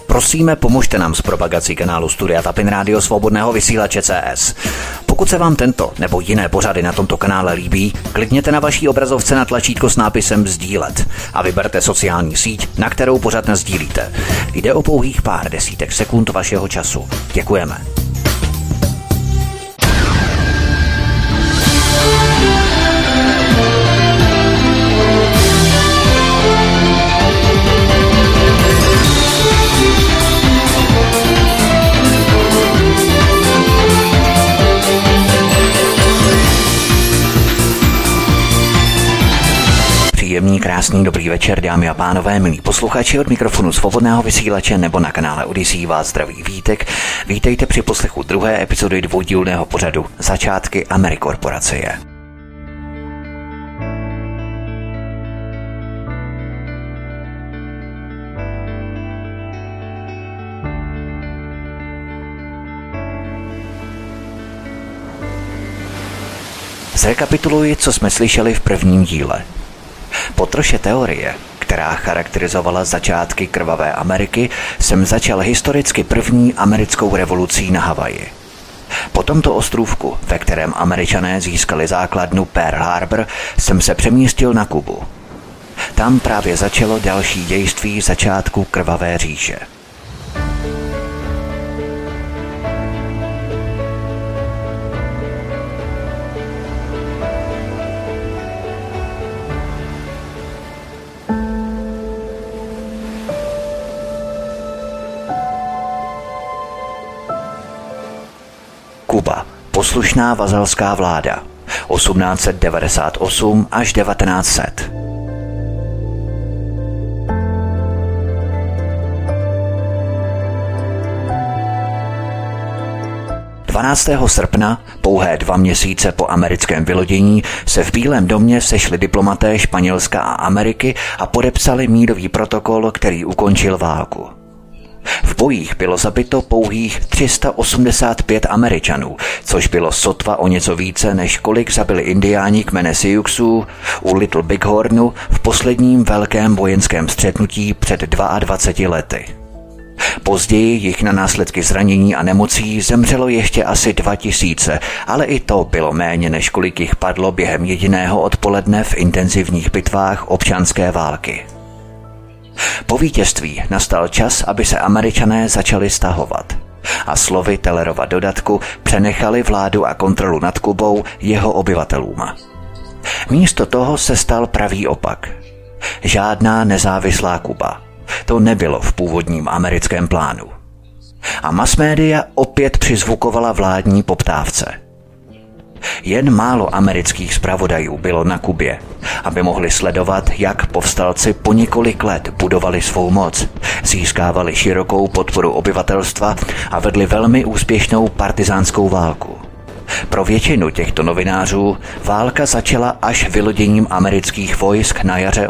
Prosíme, pomožte nám s propagací kanálu Studia Tapin Rádio Svobodného vysílače CS. Pokud se vám tento nebo jiné pořady na tomto kanále líbí, klikněte na vaší obrazovce na tlačítko s nápisem sdílet a vyberte sociální síť, na kterou pořad nasdílíte. Jde o pouhých pár desítek sekund vašeho času. Děkujeme. Příjemný, krásný, dobrý večer, dámy a pánové, milí posluchači, od mikrofonu Svobodného vysílače nebo na kanále Odyssey vás zdraví Vítek. Vítejte při poslechu druhé epizody dvoudílného pořadu Začátky Amerikorporacie. Zrekapituluji, co jsme slyšeli v prvním díle. Po troše teorie, která charakterizovala začátky krvavé Ameriky, jsem začal historicky první americkou revolucí na Havaji. Po tomto ostrůvku, ve kterém Američané získali základnu Pearl Harbor, jsem se přemístil na Kubu. Tam právě začalo další dějství začátku krvavé říše. Kuba, poslušná vazalská vláda, 1898 až 1900. Srpna, pouhé 2 měsíce po americkém vylodění, se v Bílém domě sešli diplomaté Španělska a Ameriky a podepsali mírový protokol, který ukončil válku. V bojích bylo zabito pouhých 385 Američanů, což bylo sotva o něco více, než kolik zabili indiáni kmene Siouxů u Little Bighornu v posledním velkém vojenském střetnutí před 22 lety. Později jich na následky zranění a nemocí zemřelo ještě asi 2000, ale i to bylo méně, než kolik jich padlo během jediného odpoledne v intenzivních bitvách občanské války. Po vítězství nastal čas, aby se Američané začali stahovat a slovy Tellerova dodatku přenechali vládu a kontrolu nad Kubou jeho obyvatelům. Místo toho se stal pravý opak. Žádná nezávislá Kuba. To nebylo v původním americkém plánu. A masmédia opět přizvukovala vládní poptávce. Jen málo amerických zpravodajů bylo na Kubě, aby mohli sledovat, jak povstalci po několik let budovali svou moc, získávali širokou podporu obyvatelstva a vedli velmi úspěšnou partizánskou válku. Pro většinu těchto novinářů válka začala až vyloděním amerických vojsk na jaře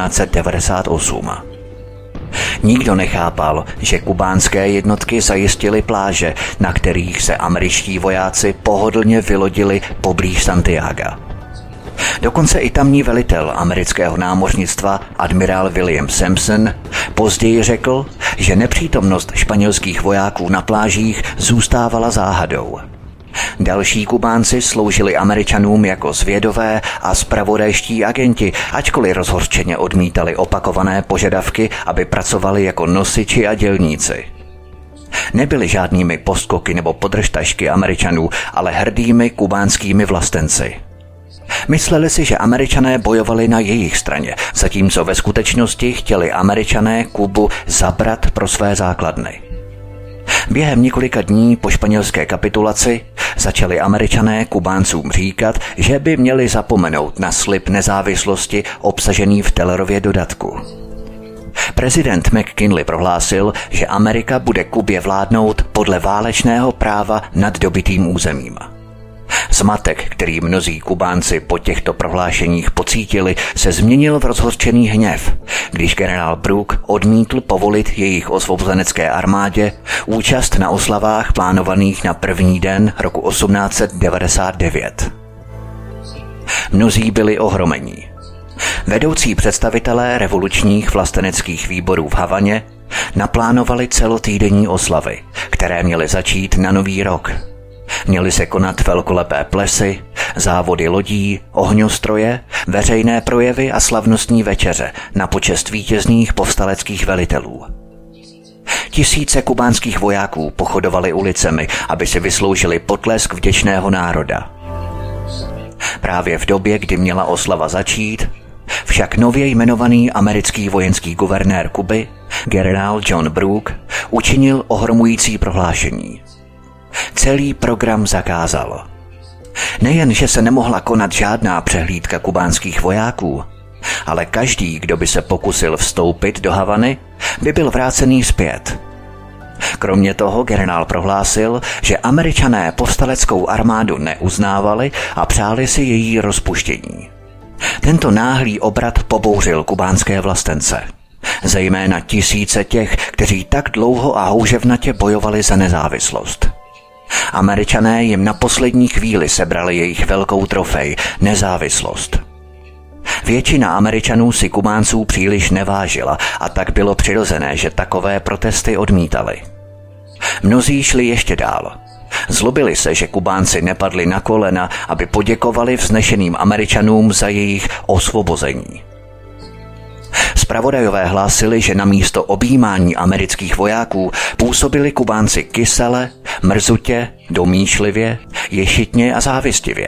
1898. Nikdo nechápal, že kubánské jednotky zajistily pláže, na kterých se američtí vojáci pohodlně vylodili poblíž Santiaga. Dokonce i tamní velitel amerického námořnictva admirál William Sampson později řekl, že nepřítomnost španělských vojáků na plážích zůstávala záhadou. Další Kubánci sloužili Američanům jako zvědové a zpravodajští agenti, ačkoliv rozhořčeně odmítali opakované požadavky, aby pracovali jako nosiči a dělníci. Nebyli žádnými postkoky nebo podržtašky Američanů, ale hrdými kubánskými vlastenci. Mysleli si, že Američané bojovali na jejich straně, zatímco ve skutečnosti chtěli Američané Kubu zabrat pro své základny. Během několika dní po španělské kapitulaci začali Američané Kubáncům říkat, že by měli zapomenout na slib nezávislosti obsažený v Tellerově dodatku. Prezident McKinley prohlásil, že Amerika bude Kubě vládnout podle válečného práva nad dobytým územím. Zmatek, který mnozí Kubánci po těchto prohlášeních pocítili, se změnil v rozhořčený hněv, když generál Brooke odmítl povolit jejich osvobozenecké armádě účast na oslavách plánovaných na první den roku 1899. Mnozí byli ohromení. Vedoucí představitelé revolučních vlasteneckých výborů v Havaně, naplánovali celotýdenní oslavy, které měly začít na Nový rok. Měly se konat velkolepé plesy, závody lodí, ohňostroje, veřejné projevy a slavnostní večeře na počest vítězných povstaleckých velitelů. Tisíce kubánských vojáků pochodovali ulicemi, aby si vysloužili potlesk vděčného národa. Právě v době, kdy měla oslava začít, však nově jmenovaný americký vojenský guvernér Kuby, generál John Brooke, učinil ohromující prohlášení. Celý program zakázal. Nejen, že se nemohla konat žádná přehlídka kubánských vojáků, ale každý, kdo by se pokusil vstoupit do Havany, by byl vrácený zpět. Kromě toho generál prohlásil, že Američané povstaleckou armádu neuznávali a přáli si její rozpuštění. Tento náhlý obrat pobouřil kubánské vlastence, zejména tisíce těch, kteří tak dlouho a houževnatě bojovali za nezávislost. Američané jim na poslední chvíli sebrali jejich velkou trofej, nezávislost. Většina Američanů si Kubánců příliš nevážila a tak bylo přirozené, že takové protesty odmítali. Mnozí šli ještě dál. Zlobili se, že Kubánci nepadli na kolena, aby poděkovali vznešeným Američanům za jejich osvobození. Zpravodajové hlásili, že na místo objímání amerických vojáků působili Kubánci kysele, mrzutě, domýšlivě, ješitně a závistivě.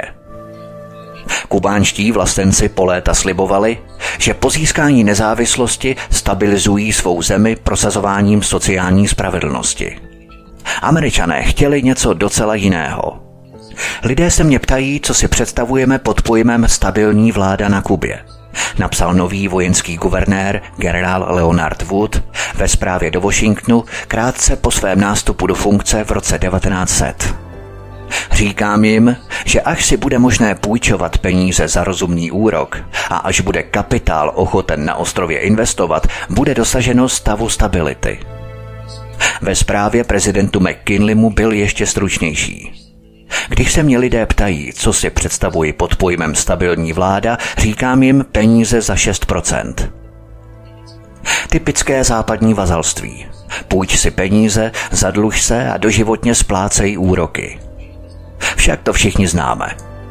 Kubánští vlastenci po léta slibovali, že po získání nezávislosti stabilizují svou zemi prosazováním sociální spravedlnosti. Američané chtěli něco docela jiného. Lidé se mě ptají, co si představujeme pod pojmem stabilní vláda na Kubě, napsal nový vojenský guvernér generál Leonard Wood ve zprávě do Washingtonu krátce po svém nástupu do funkce v roce 1900. Říkám jim, že až si bude možné půjčovat peníze za rozumný úrok a až bude kapitál ochoten na ostrově investovat, bude dosaženo stavu stability. Ve zprávě prezidentu McKinleymu byl ještě stručnější. Když se mě lidé ptají, co si představuji pod pojmem stabilní vláda, říkám jim peníze za 6%. Typické západní vazalství. Půjč si peníze, zadluž se a doživotně splácej úroky. Však to všichni známe.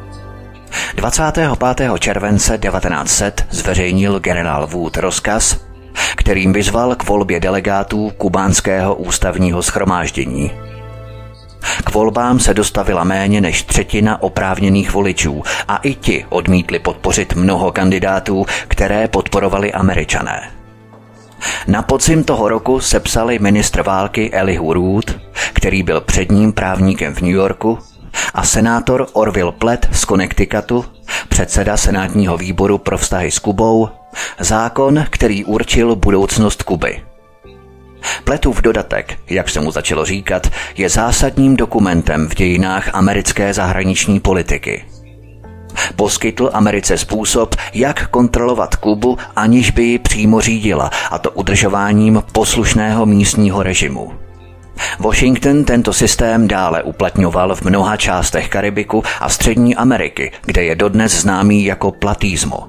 25. července 1900 zveřejnil generál Wood rozkaz, kterým vyzval k volbě delegátů kubánského ústavního shromáždění. K volbám se dostavila méně než třetina oprávněných voličů a i ti odmítli podpořit mnoho kandidátů, které podporovali Američané. Na podzim toho roku sepsali ministr války Elihu Root, který byl předním právníkem v New Yorku, a senátor Orville Platt z Connecticutu, předseda senátního výboru pro vztahy s Kubou, zákon, který určil budoucnost Kuby. Plattův dodatek, jak se mu začalo říkat, je zásadním dokumentem v dějinách americké zahraniční politiky. Poskytl Americe způsob, jak kontrolovat Kubu, aniž by ji přímo řídila, a to udržováním poslušného místního režimu. Washington tento systém dále uplatňoval v mnoha částech Karibiku a Střední Ameriky, kde je dodnes známý jako platísmo.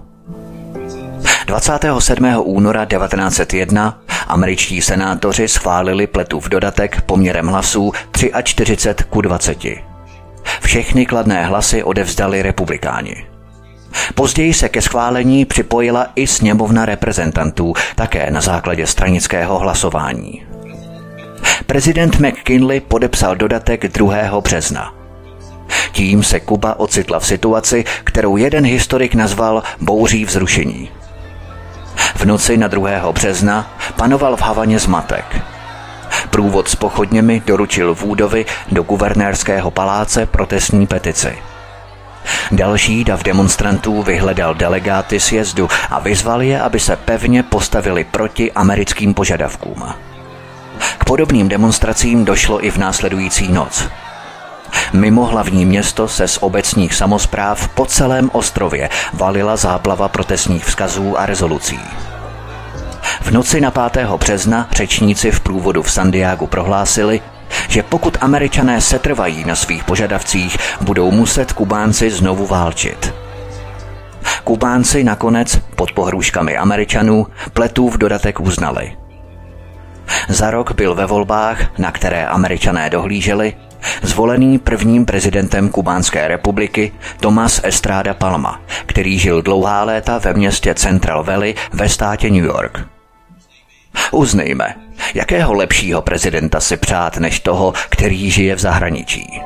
27. února 1901 američtí senátoři schválili Plattův dodatek poměrem hlasů 43:20. Všechny kladné hlasy odevzdali republikáni. Později se ke schválení připojila i sněmovna reprezentantů, také na základě stranického hlasování. Prezident McKinley podepsal dodatek 2. března. Tím se Kuba ocitla v situaci, kterou jeden historik nazval bouří vzrušení. V noci na 2. března panoval v Havaně zmatek. Průvod s pochodněmi doručil Woodovi do guvernérského paláce protestní petici. Další dav demonstrantů vyhledal delegáty sjezdu a vyzval je, aby se pevně postavili proti americkým požadavkům. K podobným demonstracím došlo i v následující noc. Mimo hlavní město se z obecních samospráv po celém ostrově valila záplava protestních vzkazů a rezolucí. V noci na 5. března řečníci v průvodu v Santiagu prohlásili, že pokud Američané setrvají na svých požadavcích, budou muset Kubánci znovu válčit. Kubánci nakonec pod pohrůžkami Američanů Plattův dodatek uznali. Za rok byl ve volbách, na které Američané dohlíželi, zvolený prvním prezidentem Kubánské republiky Tomás Estrada Palma, který žil dlouhá léta ve městě Central Valley ve státě New York. Uznejme, jakého lepšího prezidenta si přát než toho, který žije v zahraničí.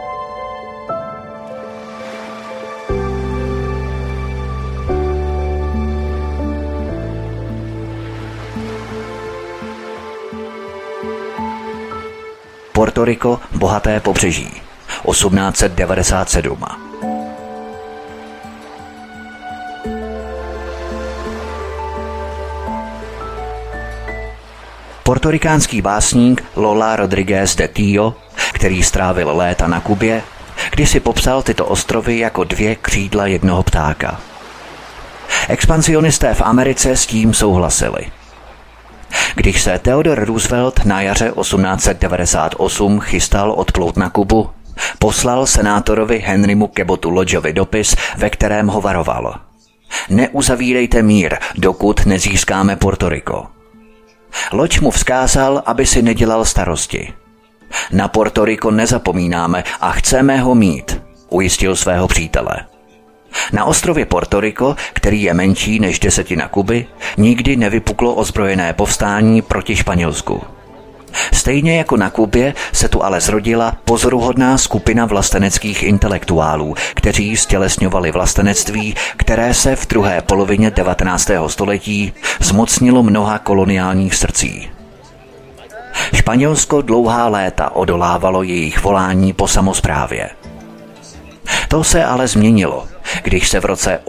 Puerto Rico, bohaté pobřeží, 1897. Portorikánský básník Lola Rodriguez de Tio, který strávil léta na Kubě, kdysi popsal tyto ostrovy jako dvě křídla jednoho ptáka. Expansionisté v Americe s tím souhlasili. Když se Theodore Roosevelt na jaře 1898 chystal odplout na Kubu, poslal senátorovi Henrymu Cabottu Lodgeovi dopis, ve kterém ho varoval. Neuzavírejte mír, dokud nezískáme Puerto Rico. Lodge mu vzkázal, aby si nedělal starosti. Na Puerto Rico nezapomínáme a chceme ho mít, ujistil svého přítele. Na ostrově Puerto Rico, který je menší než 10 Kuby, nikdy nevypuklo ozbrojené povstání proti Španělsku. Stejně jako na Kubě se tu ale zrodila pozoruhodná skupina vlasteneckých intelektuálů, kteří stělesňovali vlastenectví, které se v druhé polovině 19. století zmocnilo mnoha koloniálních srdcí. Španělsko dlouhá léta odolávalo jejich volání po samosprávě. To se ale změnilo, když se v roce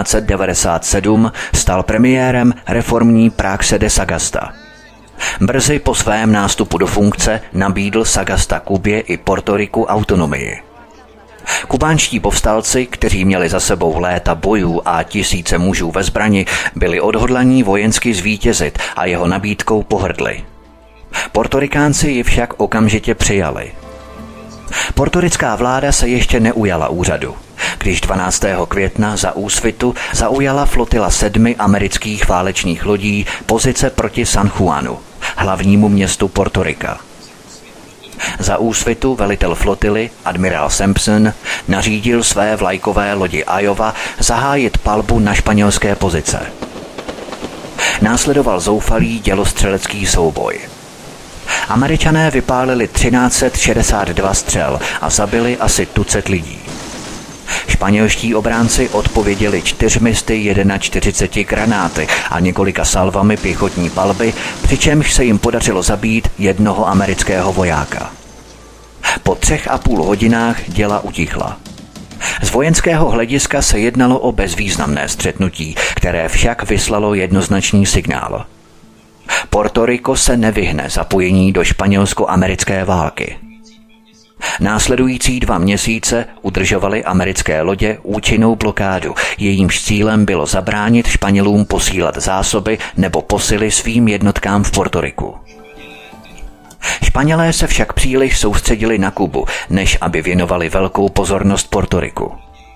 1897 stal premiérem reformní Praxe de Sagasta. Brzy po svém nástupu do funkce nabídl Sagasta Kubě i Puerto Riku autonomii. Kubánští povstalci, kteří měli za sebou léta bojů a tisíce mužů ve zbrani, byli odhodlaní vojensky zvítězit a jeho nabídkou pohrdli. Portorikánci ji však okamžitě přijali. Portorická vláda se ještě neujala úřadu, když 12. května za úsvitu zaujala flotila 7 amerických válečných lodí pozice proti San Juanu, hlavnímu městu Puerto Rica. Za úsvitu velitel flotily, admirál Sampson, nařídil své vlajkové lodi Iowa zahájit palbu na španělské pozice. Následoval zoufalý dělostřelecký souboj. Američané vypálili 1362 střel a zabili asi tucet lidí. Španělští obránci odpověděli 441 granáty a několika salvami pěchotní palby, přičemž se jim podařilo zabít jednoho amerického vojáka. Po 3,5 hodinách děla utichla. Z vojenského hlediska se jednalo o bezvýznamné střetnutí, které však vyslalo jednoznačný signál. Puerto Rico se nevyhne zapojení do španělsko-americké války. Následující 2 měsíce udržovaly americké lodě účinnou blokádu, jejímž cílem bylo zabránit Španělům posílat zásoby nebo posily svým jednotkám v Puerto Riku. Španělé se však příliš soustředili na Kubu, než aby věnovali velkou pozornost Puerto Riku.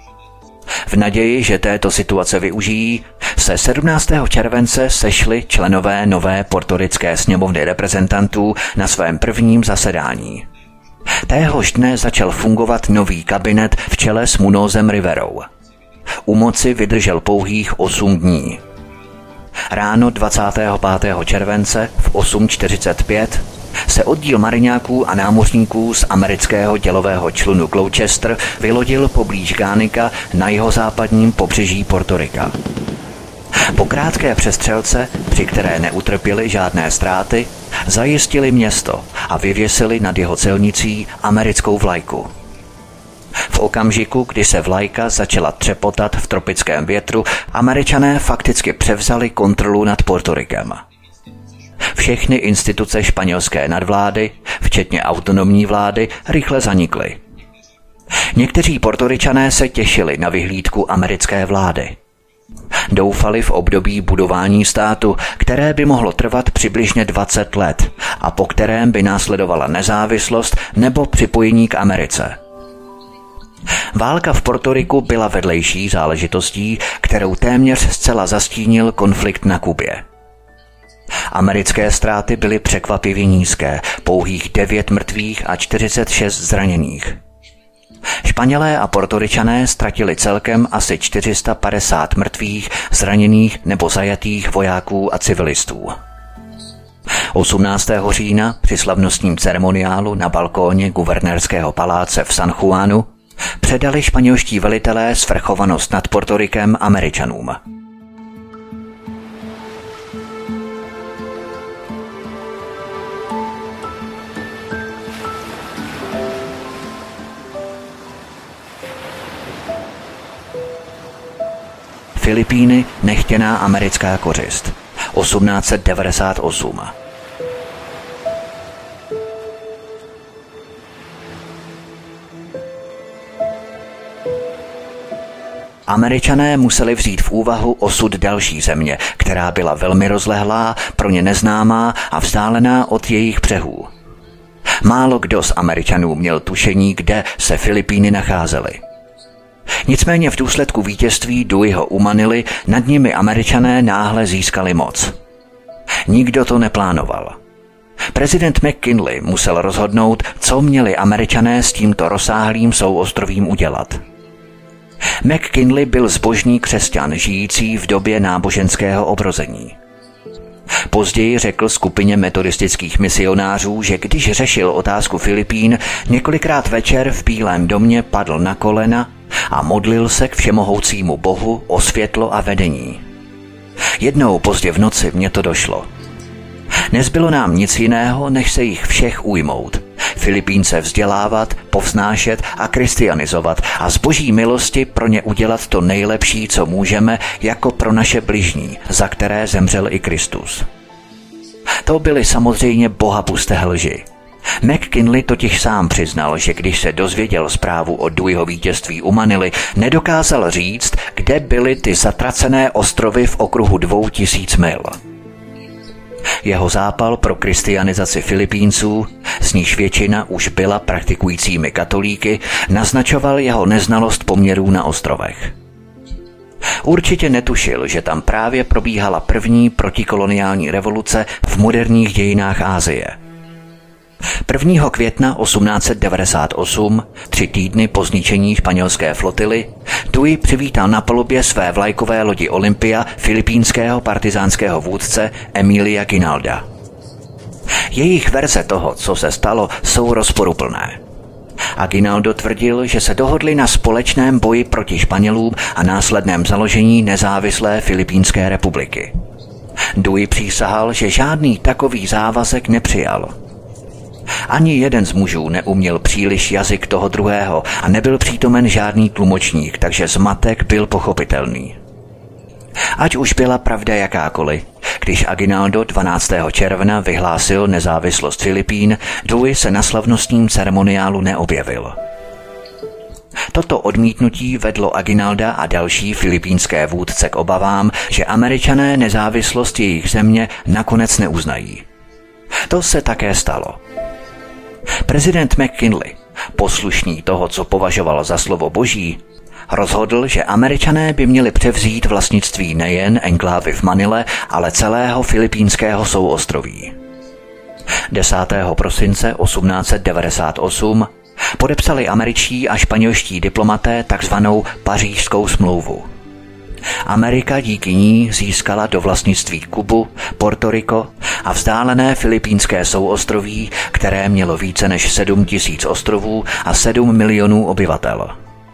V naději, že této situace využijí, se 17. července sešli členové nové portorické sněmovny reprezentantů na svém prvním zasedání. Téhož dne začal fungovat nový kabinet v čele s Munozem Riverou. U moci vydržel pouhých 8 dní. Ráno 25. července v 8:45 se oddíl mariňáků a námořníků z amerického dělového člunu Gloucester vylodil poblíž Guanica na jihozápadním pobřeží Puerto Rica. Po krátké přestřelce, při které neutrpěli žádné ztráty, zajistili město a vyvěsili nad jeho silnicí americkou vlajku. V okamžiku, kdy se vlajka začala třepotat v tropickém větru, Američané fakticky převzali kontrolu nad Puerto Rikem. Všechny instituce španělské nadvlády, včetně autonomní vlády, rychle zanikly. Někteří Portoričané se těšili na vyhlídku americké vlády. Doufali v období budování státu, které by mohlo trvat přibližně 20 let a po kterém by následovala nezávislost nebo připojení k Americe. Válka v Puerto Riku byla vedlejší záležitostí, kterou téměř zcela zastínil konflikt na Kubě. Americké ztráty byly překvapivě nízké, pouhých 9 mrtvých a 46 zraněných. Španělé a Portoričané ztratili celkem asi 450 mrtvých, zraněných nebo zajatých vojáků a civilistů. 18. října při slavnostním ceremoniálu na balkóně guvernérského paláce v San Juanu předali španělští velitelé svrchovanost nad Portorikem Američanům. Filipíny nechtěná americká kořist. 1898. Američané museli vzít v úvahu osud další země, která byla velmi rozlehlá, pro ně neznámá a vzdálená od jejich břehů. Málo kdo z Američanů měl tušení, kde se Filipíny nacházely. Nicméně v důsledku vítězství Deweyho u Manily nad nimi Američané náhle získali moc. Nikdo to neplánoval. Prezident McKinley musel rozhodnout, co měli Američané s tímto rozsáhlým souostrovím udělat. McKinley byl zbožný křesťan žijící v době náboženského obrození. Později řekl skupině metodistických misionářů, že když řešil otázku Filipín, několikrát večer v Bílém domě padl na kolena a modlil se k všemohoucímu Bohu o světlo a vedení. Jednou pozdě v noci mě to došlo. Nezbylo nám nic jiného, než se jich všech ujmout. Filipínce vzdělávat, povznášet a kristianizovat a z boží milosti pro ně udělat to nejlepší, co můžeme, jako pro naše bližní, za které zemřel i Kristus. To byly samozřejmě bohapusté lži. McKinley totiž sám přiznal, že když se dozvěděl zprávu o Deweyho vítězství u Manily, nedokázal říct, kde byly ty zatracené ostrovy v okruhu 2000 mil. Jeho zápal pro kristianizaci Filipínců, z níž většina už byla praktikujícími katolíky, naznačoval jeho neznalost poměrů na ostrovech. Určitě netušil, že tam právě probíhala první protikoloniální revoluce v moderních dějinách Asie. 1. května 1898, 3 týdny po zničení španělské flotily, Dewey přivítal na palubě své vlajkové lodi Olympia filipínského partizánského vůdce Emilia Guinalda. Jejich verze toho, co se stalo, jsou rozporuplné. Aguinaldo tvrdil, že se dohodli na společném boji proti Španělům a následném založení nezávislé Filipínské republiky. Dewey přísahal, že žádný takový závazek nepřijal. Ani jeden z mužů neuměl příliš jazyk toho druhého a nebyl přítomen žádný tlumočník, takže zmatek byl pochopitelný. Ať už byla pravda jakákoliv, když Aguinaldo 12. června vyhlásil nezávislost Filipín, Dewey se na slavnostním ceremoniálu neobjevil. Toto odmítnutí vedlo Aguinalda a další filipínské vůdce k obavám, že Američané nezávislost jejich země nakonec neuznají. To se také stalo. Prezident McKinley, poslušný toho, co považoval za slovo boží, rozhodl, že Američané by měli převzít vlastnictví nejen enklávy v Manile, ale celého filipínského souostroví. 10. prosince 1898 podepsali američtí a španělští diplomaté takzvanou Pařížskou smlouvu. Amerika díky ní získala do vlastnictví Kubu, Portoriko a vzdálené filipínské souostroví, které mělo více než 7 000 ostrovů a 7 milionů obyvatel.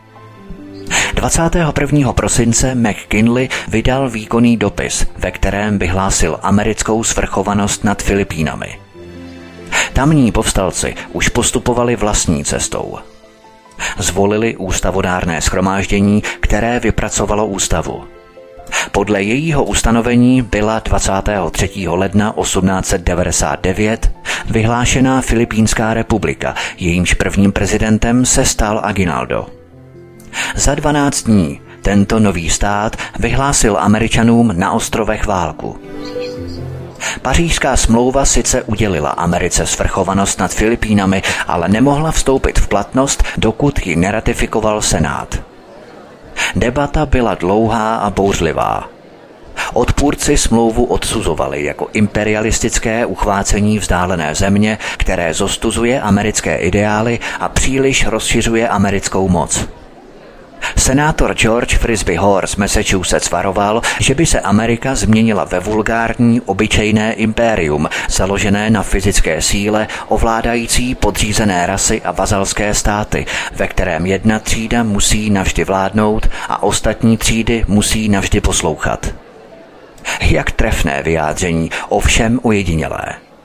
21. prosince McKinley vydal výkonný dopis, ve kterém vyhlásil americkou svrchovanost nad Filipínami. Tamní povstalci už postupovali vlastní cestou. Zvolili ústavodárné shromáždění, které vypracovalo ústavu. Podle jejího ustanovení byla 23. ledna 1899 vyhlášená Filipínská republika, jejímž prvním prezidentem se stal Aguinaldo. Za 12 dní tento nový stát vyhlásil Američanům na ostrovech válku. Pařížská smlouva sice udělila Americe svrchovanost nad Filipínami, ale nemohla vstoupit v platnost, dokud ji neratifikoval Senát. Debata byla dlouhá a bouřlivá. Odpůrci smlouvu odsuzovali jako imperialistické uchvácení vzdálené země, které zostuzuje americké ideály a příliš rozšiřuje americkou moc. Senátor George Frisbee Hoare z Massachusetts varoval, že by se Amerika změnila ve vulgární, obyčejné impérium, založené na fyzické síle, ovládající podřízené rasy a vazalské státy, ve kterém jedna třída musí navždy vládnout a ostatní třídy musí navždy poslouchat. Jak trefné vyjádření, ovšem ojedinělé.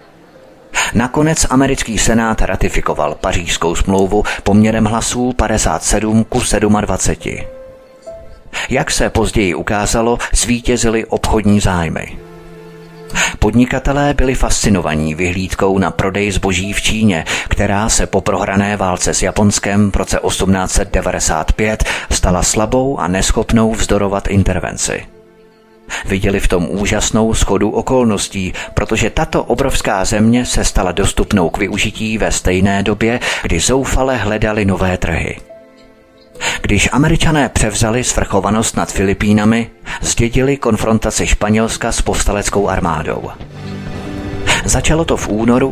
Nakonec americký senát ratifikoval Pařížskou smlouvu poměrem hlasů 57:27. Jak se později ukázalo, zvítězily obchodní zájmy. Podnikatelé byli fascinovaní vyhlídkou na prodej zboží v Číně, která se po prohrané válce s Japonskem v roce 1895 stala slabou a neschopnou vzdorovat intervenci. Viděli v tom úžasnou shodu okolností, protože tato obrovská země se stala dostupnou k využití ve stejné době, kdy zoufale hledali nové trhy. Když Američané převzali svrchovanost nad Filipínami, zdědili konfrontaci Španělska s povstaleckou armádou. Začalo to v únoru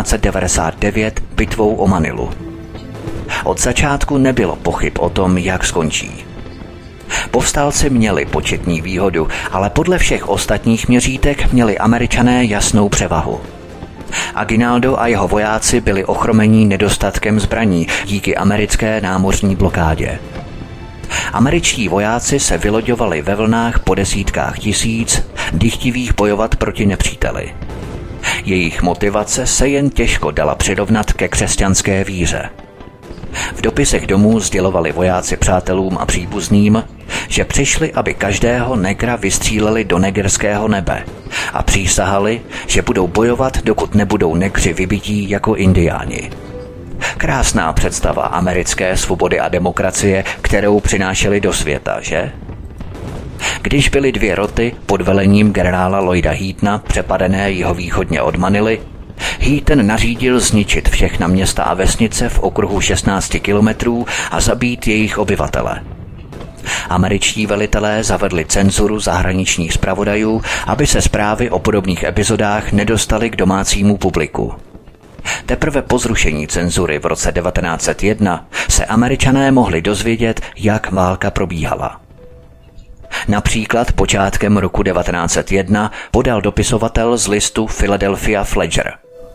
1899 bitvou o Manilu. Od začátku nebylo pochyb o tom, jak skončí. Povstalci měli početní výhodu, ale podle všech ostatních měřítek měli Američané jasnou převahu. Aguinaldo a jeho vojáci byli ochromení nedostatkem zbraní díky americké námořní blokádě. Američtí vojáci se vyloďovali ve vlnách po desítkách tisíc, dychtivých bojovat proti nepříteli. Jejich motivace se jen těžko dala přirovnat ke křesťanské víře. V dopisech domů sdělovali vojáci přátelům a příbuzným, že přišli, aby každého negra vystříleli do negerského nebe a přísahali, že budou bojovat, dokud nebudou negři vybití jako indiáni. Krásná představa americké svobody a demokracie, kterou přinášeli do světa, že? Když byly 2 roty pod velením generála Lloyda Heatona přepadené jihovýchodně od Manily, Heaton nařídil zničit všechna města a vesnice v okruhu 16 kilometrů a zabít jejich obyvatele. Američtí velitelé zavedli cenzuru zahraničních zpravodajů, aby se zprávy o podobných epizodách nedostaly k domácímu publiku. Teprve po zrušení cenzury v roce 1901 se Američané mohli dozvědět, jak válka probíhala. Například počátkem roku 1901 podal dopisovatel z listu Philadelphia Fledger.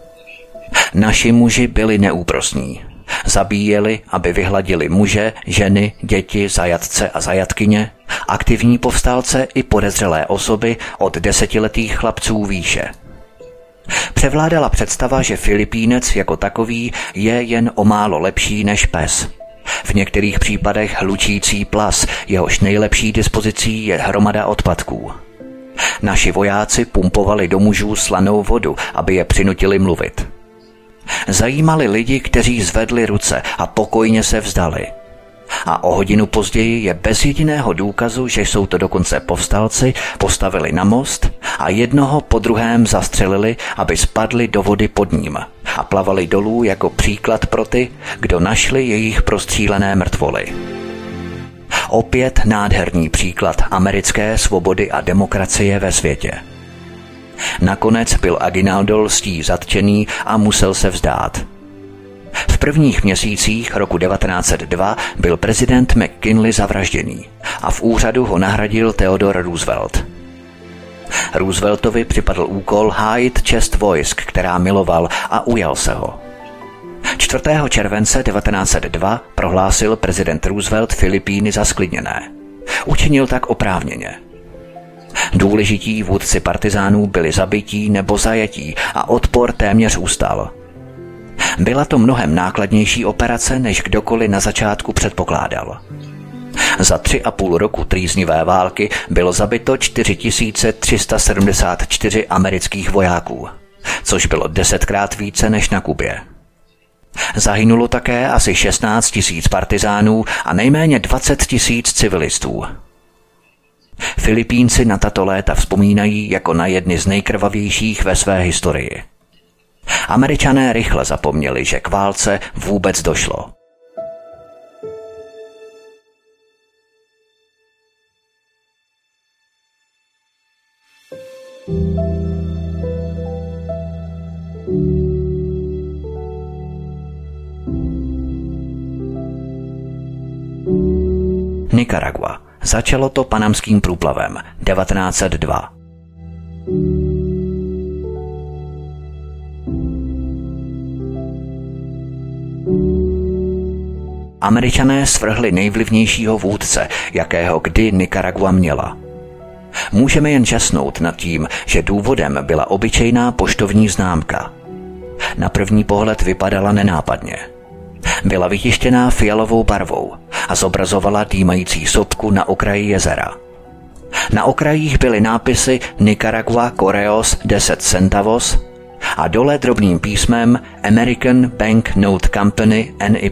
Naši muži byli neúprosní. Zabíjeli, aby vyhladili muže, ženy, děti, zajatce a zajatkyně, aktivní povstalce i podezřelé osoby od 10letých chlapců výše. Převládala představa, že Filipínec jako takový je jen o málo lepší než pes. V některých případech hlučící plas, jehož nejlepší dispozicí je hromada odpadků. Naši vojáci pumpovali do mužů slanou vodu, aby je přinutili mluvit. Zajímali lidi, kteří zvedli ruce a pokojně se vzdali. A o hodinu později je bez jediného důkazu, že jsou to dokonce povstalci, postavili na most a jednoho po druhém zastřelili, aby spadli do vody pod ním a plavali dolů jako příklad pro ty, kdo našli jejich prostřílené mrtvoly. Opět nádherný příklad americké svobody a demokracie ve světě. Nakonec byl Aguinaldo lstí zatčený a musel se vzdát. V prvních měsících roku 1902 byl prezident McKinley zavražděný a v úřadu ho nahradil Theodore Roosevelt. Rooseveltovi připadl úkol hájit čest vojsk, která miloval, a ujal se ho. 4. července 1902 prohlásil prezident Roosevelt Filipíny za sklidněné. Učinil tak oprávněně. Důležití vůdci partizánů byli zabití nebo zajetí a odpor téměř ustal. Byla to mnohem nákladnější operace, než kdokoliv na začátku předpokládal. Za 3,5 roku trýznivé války bylo zabito 4374 amerických vojáků, což bylo 10krát více než na Kubě. Zahynulo také asi 16 000 partizánů a nejméně 20 000 civilistů. Filipínci na tato léta vzpomínají jako na jedny z nejkrvavějších ve své historii. Američané rychle zapomněli, že k válce vůbec došlo. Nikaragua. Začalo to panamským průplavem 1902. Američané svrhli nejvlivnějšího vůdce, jakého kdy Nikaragua měla. Můžeme jen žasnout nad tím, že důvodem byla obyčejná poštovní známka. Na první pohled vypadala nenápadně. Byla vytištěná fialovou barvou a zobrazovala dýmající sopku na okraji jezera. Na okrajích byly nápisy Nicaragua Correos 10 centavos a dole drobným písmem American Bank Note Company NY.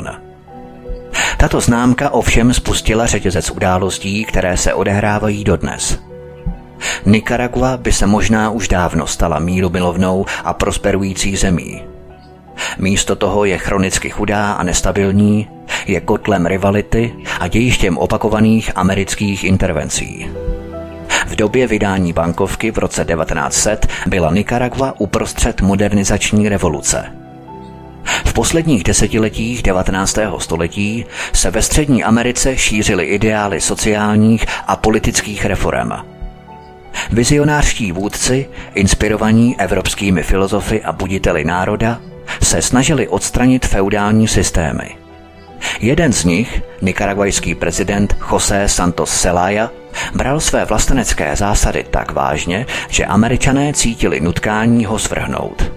Tato známka ovšem spustila řetězec událostí, které se odehrávají dodnes. Nikaragua by se možná už dávno stala mírumilovnou a prosperující zemí. Místo toho je chronicky chudá a nestabilní, je kotlem rivality a dějištěm opakovaných amerických intervencí. V době vydání bankovky v roce 1900 byla Nikaragua uprostřed modernizační revoluce. V posledních desetiletích 19. století se ve Střední Americe šířily ideály sociálních a politických reforem. Vizionářští vůdci, inspirovaní evropskými filozofy a buditeli národa, se snažili odstranit feudální systémy. Jeden z nich, nikaragujský prezident José Santos Zelaya, bral své vlastenecké zásady tak vážně, že Američané cítili nutkání ho svrhnout.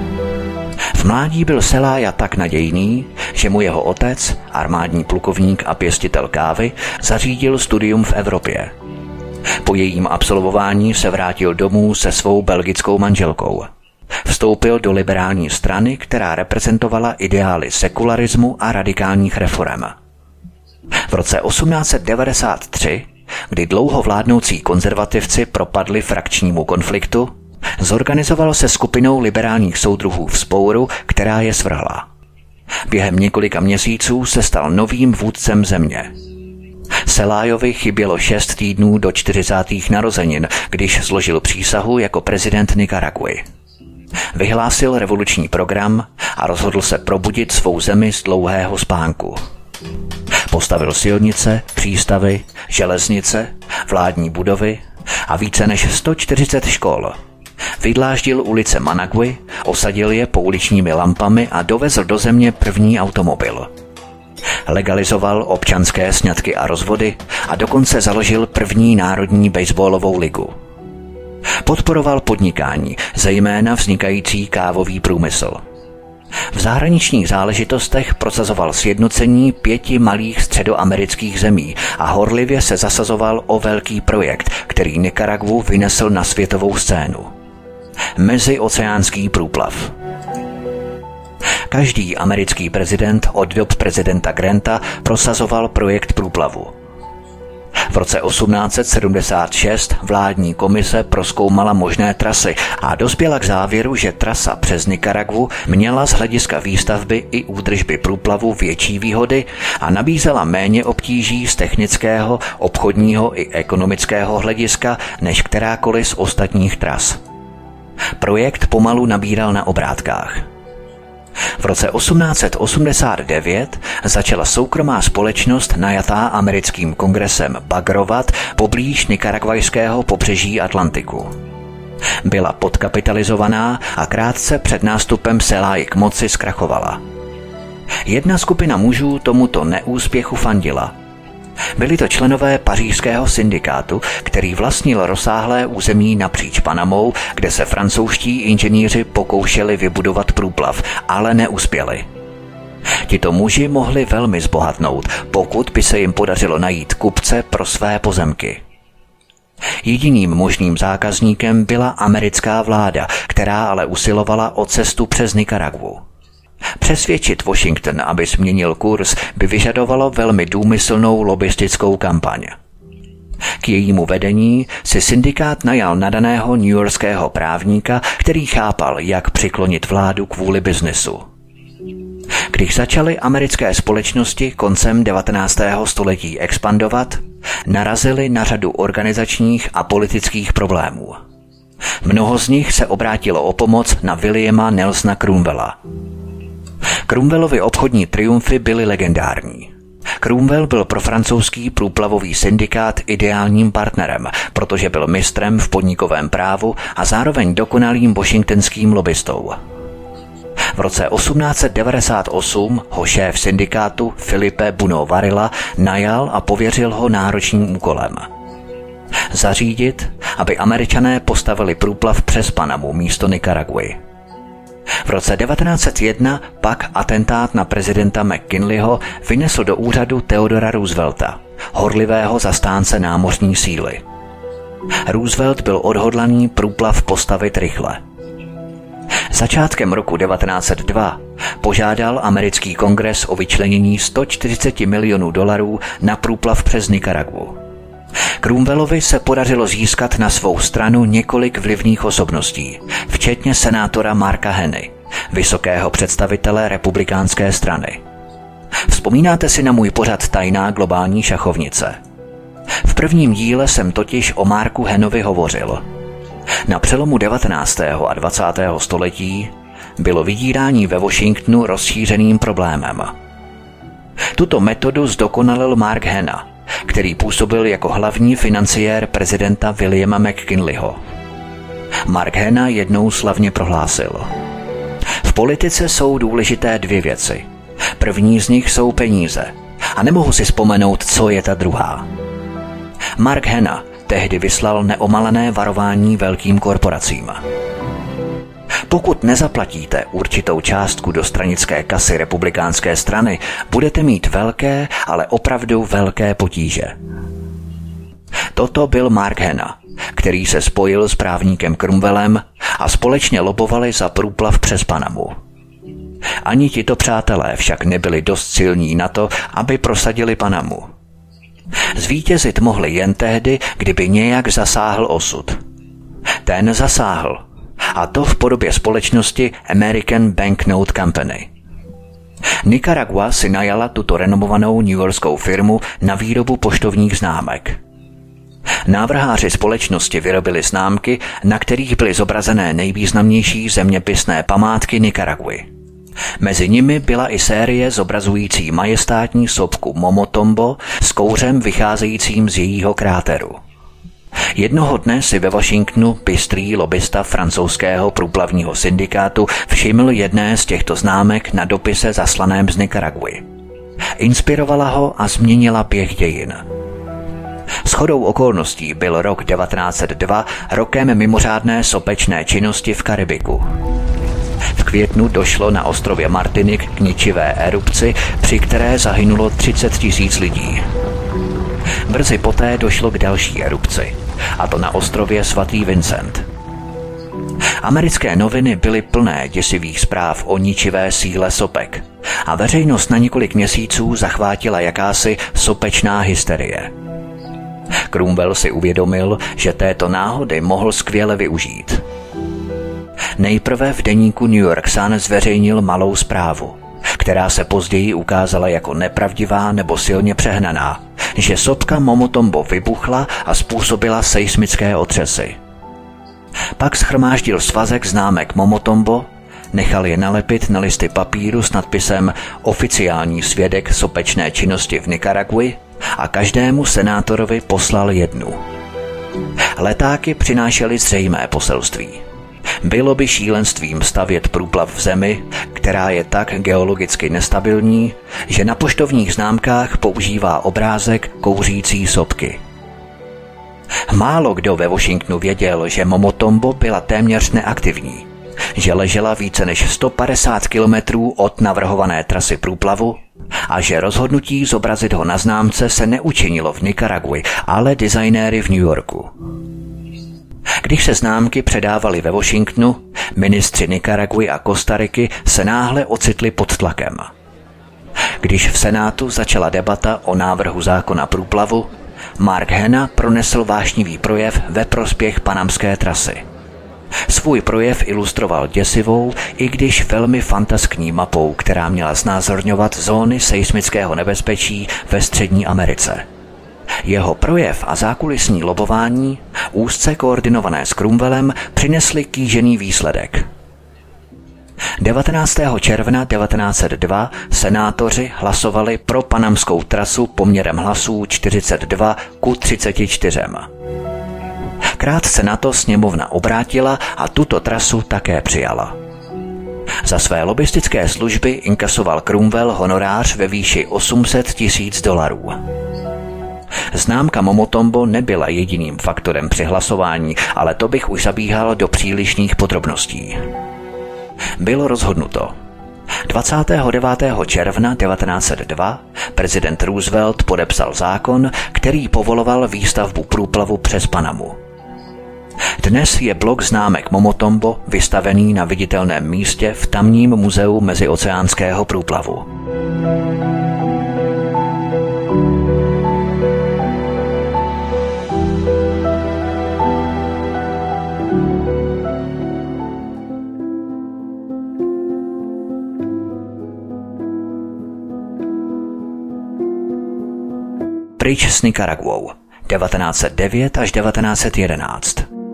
V mládí byl Zelaya tak nadějný, že mu jeho otec, armádní plukovník a pěstitel kávy, zařídil studium v Evropě. Po jejím absolvování se vrátil domů se svou belgickou manželkou. Vstoupil do liberální strany, která reprezentovala ideály sekularismu a radikálních reforem. V roce 1893, kdy dlouho vládnoucí konzervativci propadli frakčnímu konfliktu, zorganizoval se skupinou liberálních soudruhů vzpouru, která je svrhla. Během několika měsíců se stal novým vůdcem země. Zelayovi chybělo 6 týdnů do 40. narozenin, když složil přísahu jako prezident Nikaraguy. Vyhlásil revoluční program a rozhodl se probudit svou zemi z dlouhého spánku. Postavil silnice, přístavy, železnice, vládní budovy a více než 140 škol. Vydláždil ulice Managuy, osadil je pouličními lampami a dovezl do země první automobil. Legalizoval občanské sňatky a rozvody a dokonce založil první národní baseballovou ligu. Podporoval podnikání, zejména vznikající kávový průmysl. V zahraničních záležitostech prosazoval sjednocení 5 malých středoamerických zemí a horlivě se zasazoval o velký projekt, který Nikaragu vynesl na světovou scénu. Mezioceánský průplav. Každý americký prezident od dob prezidenta Granta prosazoval projekt průplavu. V roce 1876 vládní komise prozkoumala možné trasy a dospěla k závěru, že trasa přes Nikaragu měla z hlediska výstavby i údržby průplavu větší výhody a nabízela méně obtíží z technického, obchodního i ekonomického hlediska než kterákoliv z ostatních tras. Projekt pomalu nabíral na obrátkách. V roce 1889 začala soukromá společnost najatá americkým kongresem bagrovat poblíž nikaragvajského pobřeží Atlantiku. Byla podkapitalizovaná a krátce před nástupem Zelayi k moci zkrachovala. Jedna skupina mužů tomuto neúspěchu fandila. Byli to členové pařížského syndikátu, který vlastnil rozsáhlé území napříč Panamou, kde se francouzští inženýři pokoušeli vybudovat průplav, ale neuspěli. Tito muži mohli velmi zbohatnout, pokud by se jim podařilo najít kupce pro své pozemky. Jediným možným zákazníkem byla americká vláda, která ale usilovala o cestu přes Nikaragu. Přesvědčit Washington, aby změnil kurz, by vyžadovalo velmi důmyslnou lobistickou kampaň. K jejímu vedení si syndikát najal nadaného newyorského právníka, který chápal, jak přiklonit vládu kvůli biznesu. Když začaly americké společnosti koncem 19. století expandovat, narazily na řadu organizačních a politických problémů. Mnoho z nich se obrátilo o pomoc na Williama Nelsona Cromwella. Cromwellovy obchodní triumfy byly legendární. Cromwell byl pro francouzský průplavový syndikát ideálním partnerem, protože byl mistrem v podnikovém právu a zároveň dokonalým washingtonským lobbystou. V roce 1898 ho šéf syndikátu Philippe Bunau Varilla najal a pověřil ho náročným úkolem. Zařídit, aby Američané postavili průplav přes Panamu místo Nikaraguy. V roce 1901 pak atentát na prezidenta McKinleyho vynesl do úřadu Theodora Roosevelta, horlivého zastánce námořní síly. Roosevelt byl odhodlaný průplav postavit rychle. Začátkem roku 1902 požádal americký kongres o vyčlenění $140 milionů na průplav přes Nikaragu. Cromwellovi se podařilo získat na svou stranu několik vlivných osobností, včetně senátora Marka Henny, vysokého představitele republikánské strany. Vzpomínáte si na můj pořad Tajná globální šachovnice? V prvním díle jsem totiž o Marku Hennovi hovořil. Na přelomu 19. a 20. století bylo vydírání ve Washingtonu rozšířeným problémem. Tuto metodu zdokonalil Mark Hanna, který působil jako hlavní financiér prezidenta Williama McKinleyho. Mark Hanna jednou slavně prohlásil: v politice jsou důležité dvě věci. První z nich jsou peníze a nemohu si vzpomenout, co je ta druhá. Mark Hanna tehdy vyslal neomalené varování velkým korporacím. Pokud nezaplatíte určitou částku do stranické kasy republikánské strany, budete mít velké, ale opravdu velké potíže. Toto byl Mark Hanna, který se spojil s právníkem Cromwellem a společně lobovali za průplav přes Panamu. Ani tito přátelé však nebyli dost silní na to, aby prosadili Panamu. Zvítězit mohli jen tehdy, kdyby nějak zasáhl osud. Ten zasáhl, a to v podobě společnosti American Banknote Company. Nicaragua si najala tuto renomovanou newyorskou firmu na výrobu poštovních známek. Návrháři společnosti vyrobili známky, na kterých byly zobrazené nejvýznamnější zeměpisné památky Nikaraguy. Mezi nimi byla i série zobrazující majestátní sopku Momotombo s kouřem vycházejícím z jejího kráteru. Jednoho dne si ve Washingtonu bystrý lobista francouzského průplavního syndikátu všiml jedné z těchto známek na dopise zaslaném z Nikaraguy. Inspirovala ho a změnila běh dějin. Shodou okolností byl rok 1902 rokem mimořádné sopečné činnosti v Karibiku. V květnu došlo na ostrově Martinik k ničivé erupci, při které zahynulo 30 000 lidí. Brzy poté došlo k další erupci, a to na ostrově Svatý Vincent. Americké noviny byly plné děsivých zpráv o ničivé síle sopek a veřejnost na několik měsíců zachvátila jakási sopečná hysterie. Cromwell si uvědomil, že této náhody mohl skvěle využít. Nejprve v deníku New York Sun zveřejnil malou zprávu, která se později ukázala jako nepravdivá nebo silně přehnaná, že sopka Momotombo vybuchla a způsobila seismické otřesy. Pak shromáždil svazek známek Momotombo, nechal je nalepit na listy papíru s nadpisem Oficiální svědek sopečné činnosti v Nikaraguji a každému senátorovi poslal jednu. Letáky přinášely zřejmé poselství. Bylo by šílenstvím stavět průplav v zemi, která je tak geologicky nestabilní, že na poštovních známkách používá obrázek kouřící sopky. Málo kdo ve Washingtonu věděl, že Momotombo byla téměř neaktivní, že ležela více než 150 kilometrů od navrhované trasy průplavu a že rozhodnutí zobrazit ho na známce se neučinilo v Nikaraguji, ale designéry v New Yorku. Když se známky předávaly ve Washingtonu, ministři Nikaraguy a Kostariky se náhle ocitli pod tlakem. Když v Senátu začala debata o návrhu zákona průplavu, Mark Hanna pronesl vášnivý projev ve prospěch panamské trasy. Svůj projev ilustroval děsivou, i když velmi fantaskní mapou, která měla znázorňovat zóny seismického nebezpečí ve Střední Americe. Jeho projev a zákulisní lobování, úzce koordinované s Cromwellem, přinesly kýžený výsledek. 19. června 1902 senátoři hlasovali pro panamskou trasu poměrem hlasů 42:34. Krátce na to sněmovna obrátila a tuto trasu také přijala. Za své lobistické služby inkasoval Cromwell honorář ve výši $800,000. Známka Momotombo nebyla jediným faktorem při hlasování, ale to bych už zabíhal do přílišných podrobností. Bylo rozhodnuto. 29. června 1902 prezident Roosevelt podepsal zákon, který povoloval výstavbu průplavu přes Panamu. Dnes je blok známek Momotombo vystavený na viditelném místě v tamním muzeu mezioceánského průplavu. Pryč s Nikaraguou 1909 až 1911.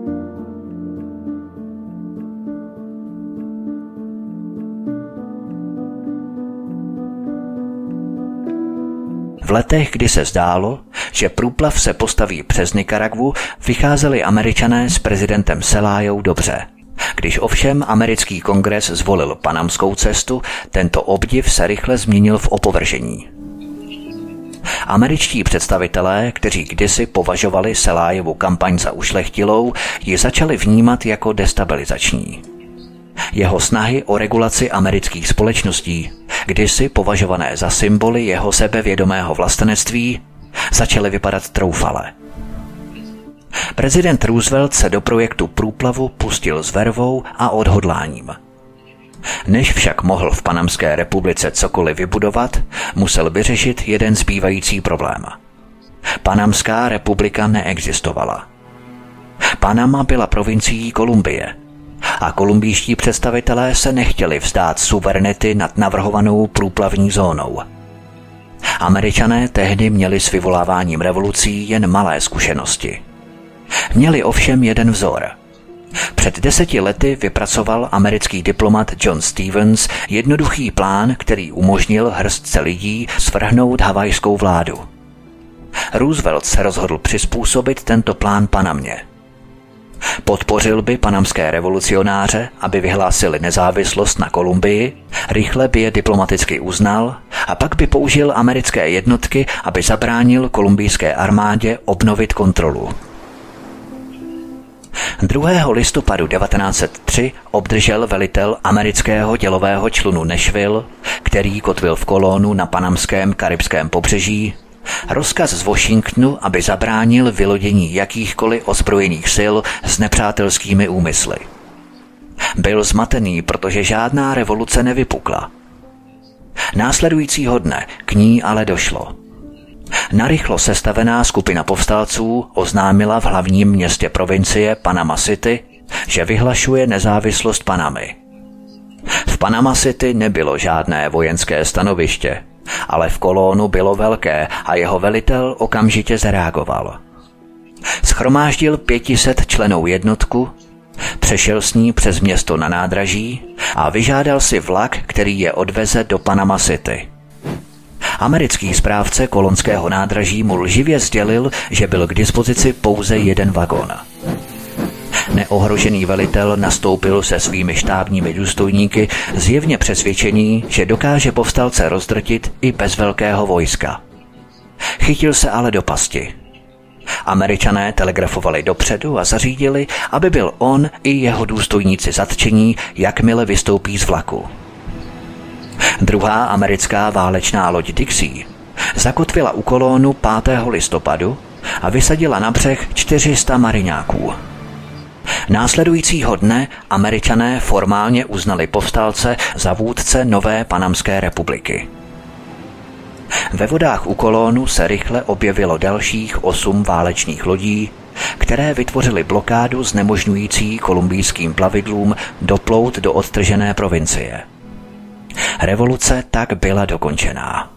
V letech, kdy se zdálo, že průplav se postaví přes Nikaragvu, vycházeli Američané s prezidentem Celájou dobře. Když ovšem americký kongres zvolil panamskou cestu, tento obdiv se rychle změnil v opovržení. Američtí představitelé, kteří kdysi považovali Celájevu kampaň za ušlechtilou, ji začali vnímat jako destabilizační. Jeho snahy o regulaci amerických společností, kdysi považované za symboly jeho sebevědomého vlastenectví, začaly vypadat troufale. Prezident Roosevelt se do projektu průplavu pustil s vervou a odhodláním. Než však mohl v Panamské republice cokoliv vybudovat, musel vyřešit jeden zbývající problém. Panamská republika neexistovala. Panama byla provincií Kolumbie a kolumbijští představitelé se nechtěli vzdát suverenity nad navrhovanou průplavní zónou. Američané tehdy měli s vyvoláváním revolucí jen malé zkušenosti. Měli ovšem jeden vzor. Před 10 lety vypracoval americký diplomat John Stevens jednoduchý plán, který umožnil hrstce lidí svrhnout havajskou vládu. Roosevelt se rozhodl přizpůsobit tento plán Panamě. Podpořil by panamské revolucionáře, aby vyhlásili nezávislost na Kolumbii, rychle by je diplomaticky uznal a pak by použil americké jednotky, aby zabránil kolumbijské armádě obnovit kontrolu. 2. listopadu 1903 obdržel velitel amerického dělového člunu Nashville, který kotvil v Colónu na panamském karibském pobřeží, rozkaz z Washingtonu, aby zabránil vylodění jakýchkoliv ozbrojených sil s nepřátelskými úmysly. Byl zmatený, protože žádná revoluce nevypukla. Následujícího dne k ní ale došlo. Narychlo sestavená skupina povstalců oznámila v hlavním městě provincie Panama City, že vyhlašuje nezávislost Panamy. V Panama City nebylo žádné vojenské stanoviště, ale v Colónu bylo velké a jeho velitel okamžitě zareagoval. Shromáždil 500 členů jednotku, přešel s ní přes město na nádraží a vyžádal si vlak, který je odveze do Panama City. Americký správce kolonského nádraží mu lživě sdělil, že byl k dispozici pouze jeden vagón. Neohrožený velitel nastoupil se svými štábními důstojníky, zjevně přesvědčený, že dokáže povstalce rozdrtit i bez velkého vojska. Chytil se ale do pasti. Američané telegrafovali dopředu a zařídili, aby byl on i jeho důstojníci zatčení, jakmile vystoupí z vlaku. Druhá americká válečná loď Dixie zakotvila u Colónu 5. listopadu a vysadila na břeh 400 mariňáků. Následujícího dne Američané formálně uznali povstalce za vůdce nové Panamské republiky. Ve vodách u Colónu se rychle objevilo dalších 8 válečných lodí, které vytvořily blokádu znemožňující kolumbijským plavidlům doplout do odtržené provincie. Revoluce tak byla dokončená.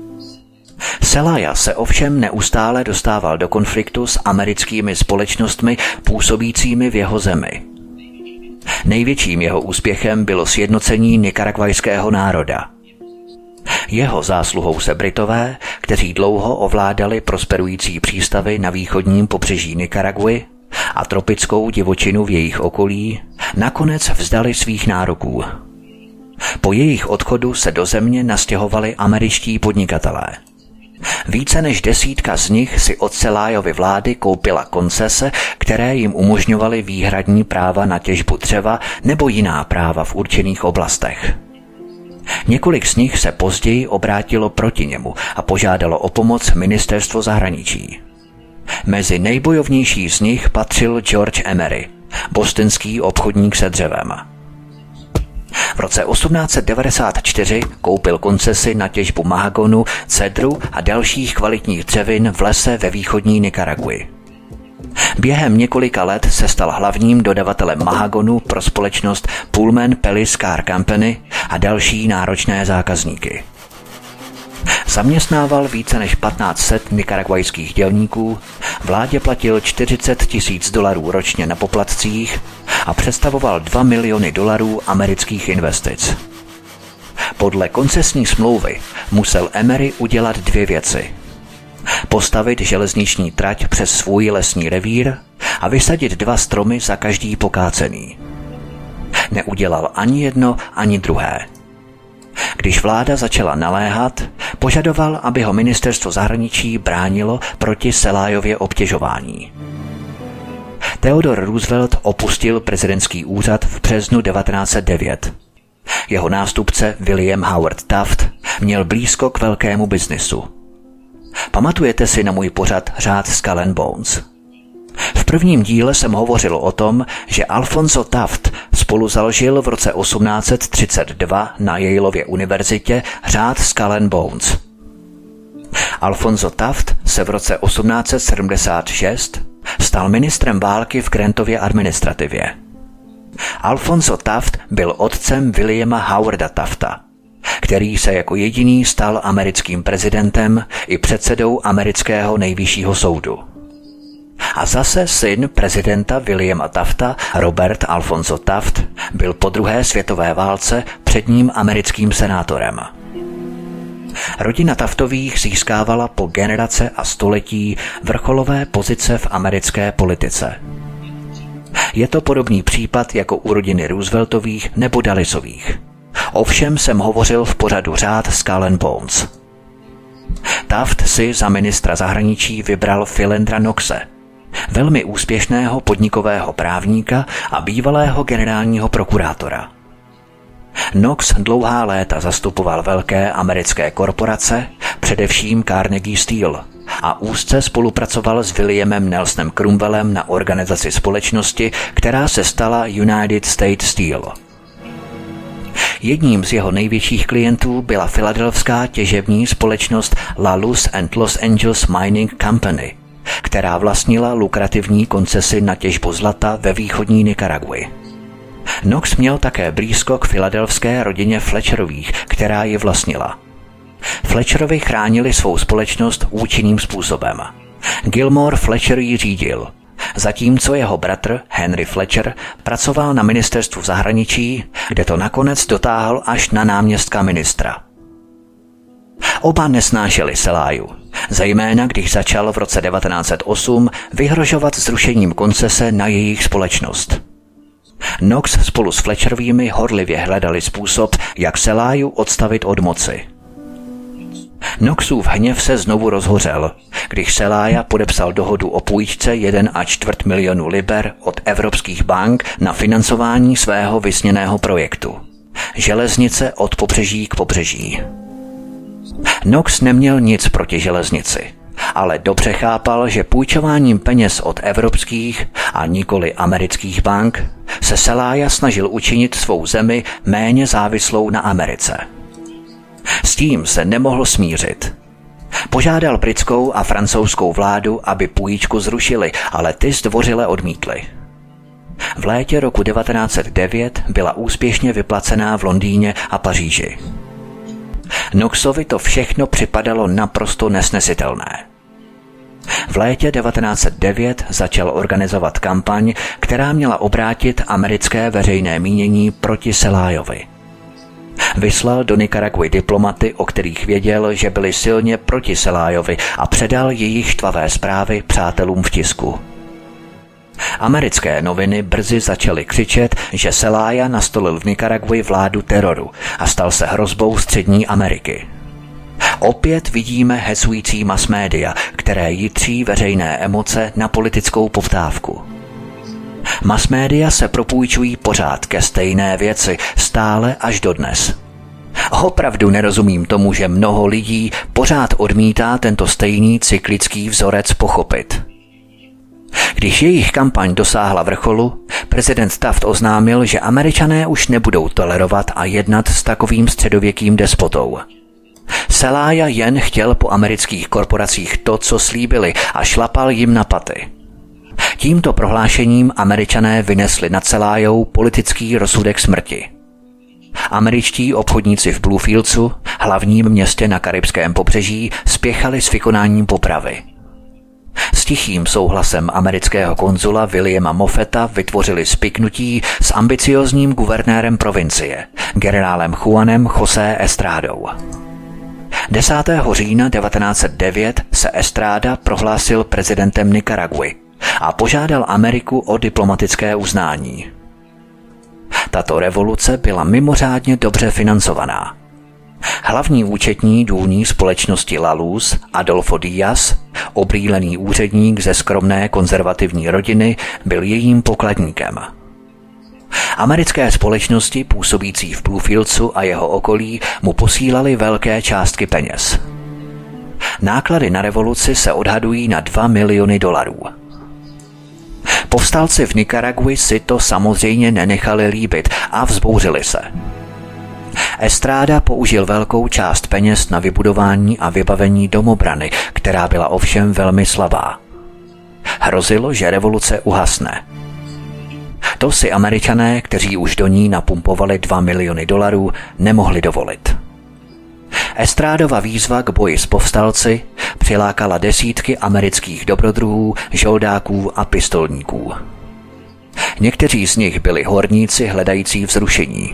Celaya se ovšem neustále dostával do konfliktu s americkými společnostmi působícími v jeho zemi. Největším jeho úspěchem bylo sjednocení nikaragvajského národa. Jeho zásluhou se Britové, kteří dlouho ovládali prosperující přístavy na východním pobřeží Nikaraguy a tropickou divočinu v jejich okolí, nakonec vzdali svých nároků. Po jejich odchodu se do země nastěhovali američtí podnikatelé. Více než 10 z nich si od Celájovy vlády koupila koncese, které jim umožňovaly výhradní práva na těžbu dřeva nebo jiná práva v určených oblastech. Několik z nich se později obrátilo proti němu a požádalo o pomoc ministerstvo zahraničí. Mezi nejbojovnější z nich patřil George Emery, bostonský obchodník se dřevem. V roce 1894 koupil koncesi na těžbu mahagonu, cedru a dalších kvalitních dřevin v lese ve východní Nikaraguji. Během několika let se stal hlavním dodavatelem mahagonu pro společnost Pullman Pellis Car Company a další náročné zákazníky. Zaměstnával více než 1500 nikaragvajských dělníků, vládě platil $40,000 ročně na poplatcích a představoval $2 miliony amerických investic. Podle koncesní smlouvy musel Emery udělat 2 věci. Postavit železniční trať přes svůj lesní revír a vysadit 2 stromy za každý pokácený. Neudělal ani jedno, ani druhé. Když vláda začala naléhat, požadoval, aby ho ministerstvo zahraničí bránilo proti Celájově obtěžování. Theodore Roosevelt opustil prezidentský úřad v březnu 1909. Jeho nástupce William Howard Taft měl blízko k velkému biznisu. Pamatujete si na můj pořad Řád Skull and Bones? V prvním díle jsem hovořil o tom, že Alfonso Taft spolu založil v roce 1832 na Yaleově univerzitě řád Skull and Bones. Alfonso Taft se v roce 1876 stal ministrem války v Grantově administrativě. Alfonso Taft byl otcem Williama Howarda Tafta, který se jako jediný stal americkým prezidentem i předsedou amerického nejvyššího soudu. A zase syn prezidenta Williama Tafta, Robert Alfonso Taft, byl po druhé světové válce předním americkým senátorem. Rodina Taftových získávala po generace a století vrcholové pozice v americké politice. Je to podobný případ jako u rodiny Rooseveltových nebo Dallasových. Ovšem jsem hovořil v pořadu Řád Skull and Bones. Taft si za ministra zahraničí vybral Philandra Knoxe, velmi úspěšného podnikového právníka a bývalého generálního prokurátora. Knox dlouhá léta zastupoval velké americké korporace, především Carnegie Steel, a úzce spolupracoval s Williamem Nelsonem Cromwellem na organizaci společnosti, která se stala United States Steel. Jedním z jeho největších klientů byla filadelfská těžební společnost La Luz and Los Angeles Mining Company, která vlastnila lukrativní koncesi na těžbu zlata ve východní Nikaraguji. Knox měl také blízko k filadelfské rodině Fletcherových, která ji vlastnila. Fletcherovi chránili svou společnost účinným způsobem. Gilmore Fletcher ji řídil, zatímco jeho bratr Henry Fletcher pracoval na ministerstvu zahraničí, kde to nakonec dotáhl až na náměstka ministra. Oba nesnášeli Celáju, zejména když začal v roce 1908 vyhrožovat zrušením koncese na jejich společnost. Knox spolu s Fletcherovými horlivě hledali způsob, jak Celáju odstavit od moci. Knoxův hněv se znovu rozhořel, když Celája podepsal dohodu o půjčce 1,25 milionu liber od evropských bank na financování svého vysněného projektu. Železnice od pobřeží k pobřeží. Knox neměl nic proti železnici, ale dobře chápal, že půjčováním peněz od evropských a nikoli amerických bank se Celája snažil učinit svou zemi méně závislou na Americe. S tím se nemohl smířit. Požádal britskou a francouzskou vládu, aby půjčku zrušili, ale ty zdvořile odmítly. V létě roku 1909 byla úspěšně vyplacená v Londýně a Paříži. Knoxovi to všechno připadalo naprosto nesnesitelné. V létě 1909 začal organizovat kampaň, která měla obrátit americké veřejné mínění proti Celájovi. Vyslal do Nikaraguy diplomaty, o kterých věděl, že byli silně proti Celájovi, a předal jejich štvavé zprávy přátelům v tisku. Americké noviny brzy začaly křičet, že Celaya nastolil v Nikaraguy vládu teroru a stal se hrozbou Střední Ameriky. Opět vidíme hecující masmédia, které jitří veřejné emoce na politickou poptávku. Masmédia se propůjčují pořád ke stejné věci, stále až dodnes. Opravdu nerozumím tomu, že mnoho lidí pořád odmítá tento stejný cyklický vzorec pochopit. Když jejich kampaň dosáhla vrcholu, prezident Taft oznámil, že Američané už nebudou tolerovat a jednat s takovým středověkým despotou. Celaya jen chtěl po amerických korporacích to, co slíbili, a šlapal jim na paty. Tímto prohlášením Američané vynesli nad Celayou politický rozsudek smrti. Američtí obchodníci v Bluefieldsu, hlavním městě na karibském pobřeží, spěchali s vykonáním popravy. S tichým souhlasem amerického konzula Williama Moffetta vytvořili spiknutí s ambiciózním guvernérem provincie, generálem Juanem José Estrádou. 10. října 1909 se Estrada prohlásil prezidentem Nikaraguy a požádal Ameriku o diplomatické uznání. Tato revoluce byla mimořádně dobře financovaná. Hlavní účetní důlní společnosti La Luz, Adolfo Díaz, obrýlený úředník ze skromné konzervativní rodiny, byl jejím pokladníkem. Americké společnosti působící v Bluefieldsu a jeho okolí mu posílaly velké částky peněz. Náklady na revoluci se odhadují na $2 miliony. Povstalci v Nikaraguy si to samozřejmě nenechali líbit a vzbouřili se. Estrada použil velkou část peněz na vybudování a vybavení domobrany, která byla ovšem velmi slabá. Hrozilo, že revoluce uhasne. To si Američané, kteří už do ní napumpovali $2 miliony, nemohli dovolit. Estrádova výzva k boji s povstalci přilákala desítky amerických dobrodruhů, žoldáků a pistolníků. Někteří z nich byli horníci hledající vzrušení.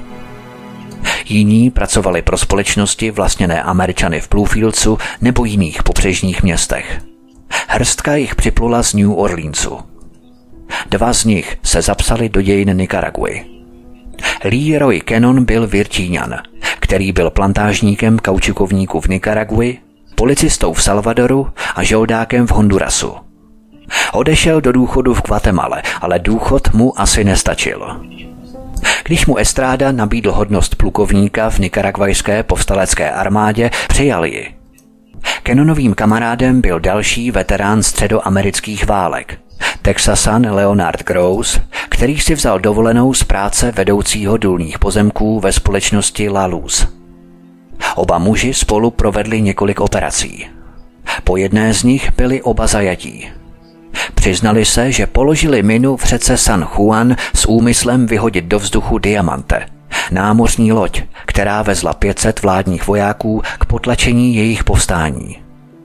Jiní pracovali pro společnosti vlastněné Američany v Bluefieldsu nebo jiných pobřežních městech. Hrstka jich připlula z New Orleansu. 2 z nich se zapsali do dějin Nikaraguy. Leroy Cannon byl Virčíňan, který byl plantážníkem kaučukovníků v Nikaraguy, policistou v Salvadoru a žoldákem v Hondurasu. Odešel do důchodu v Guatemale, ale důchod mu asi nestačil. Když mu Estrada nabídl hodnost plukovníka v nikaragvajské povstalecké armádě, přijal ji. Cannonovým kamarádem byl další veterán středoamerických válek, Texasan Leonard Gross, který si vzal dovolenou z práce vedoucího důlních pozemků ve společnosti La Luz. Oba muži spolu provedli několik operací. Po jedné z nich byli oba zajatí. Přiznali se, že položili minu v řece San Juan s úmyslem vyhodit do vzduchu Diamante, námořní loď, která vezla 500 vládních vojáků k potlačení jejich povstání.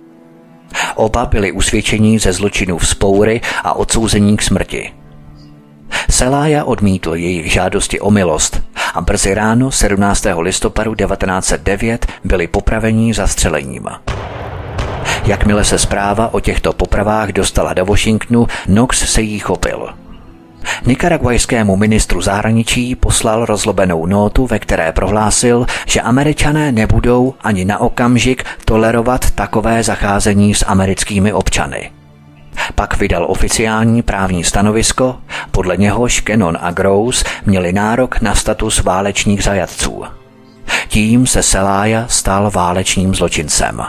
Oba byli usvědčeni ze zločinů vzpoury a odsouzení k smrti. Celaya odmítl jejich žádosti o milost a brzy ráno 17. listopadu 1909 byli popraveni zastřelením. Jakmile se zpráva o těchto popravách dostala do Washingtonu, Knox se jí chopil. Nikaragvajskému ministru zahraničí poslal rozlobenou nótu, ve které prohlásil, že Američané nebudou ani na okamžik tolerovat takové zacházení s americkými občany. Pak vydal oficiální právní stanovisko, podle něhož Cannon a Gross měli nárok na status válečných zajatců. Tím se Celaya stal válečným zločincem.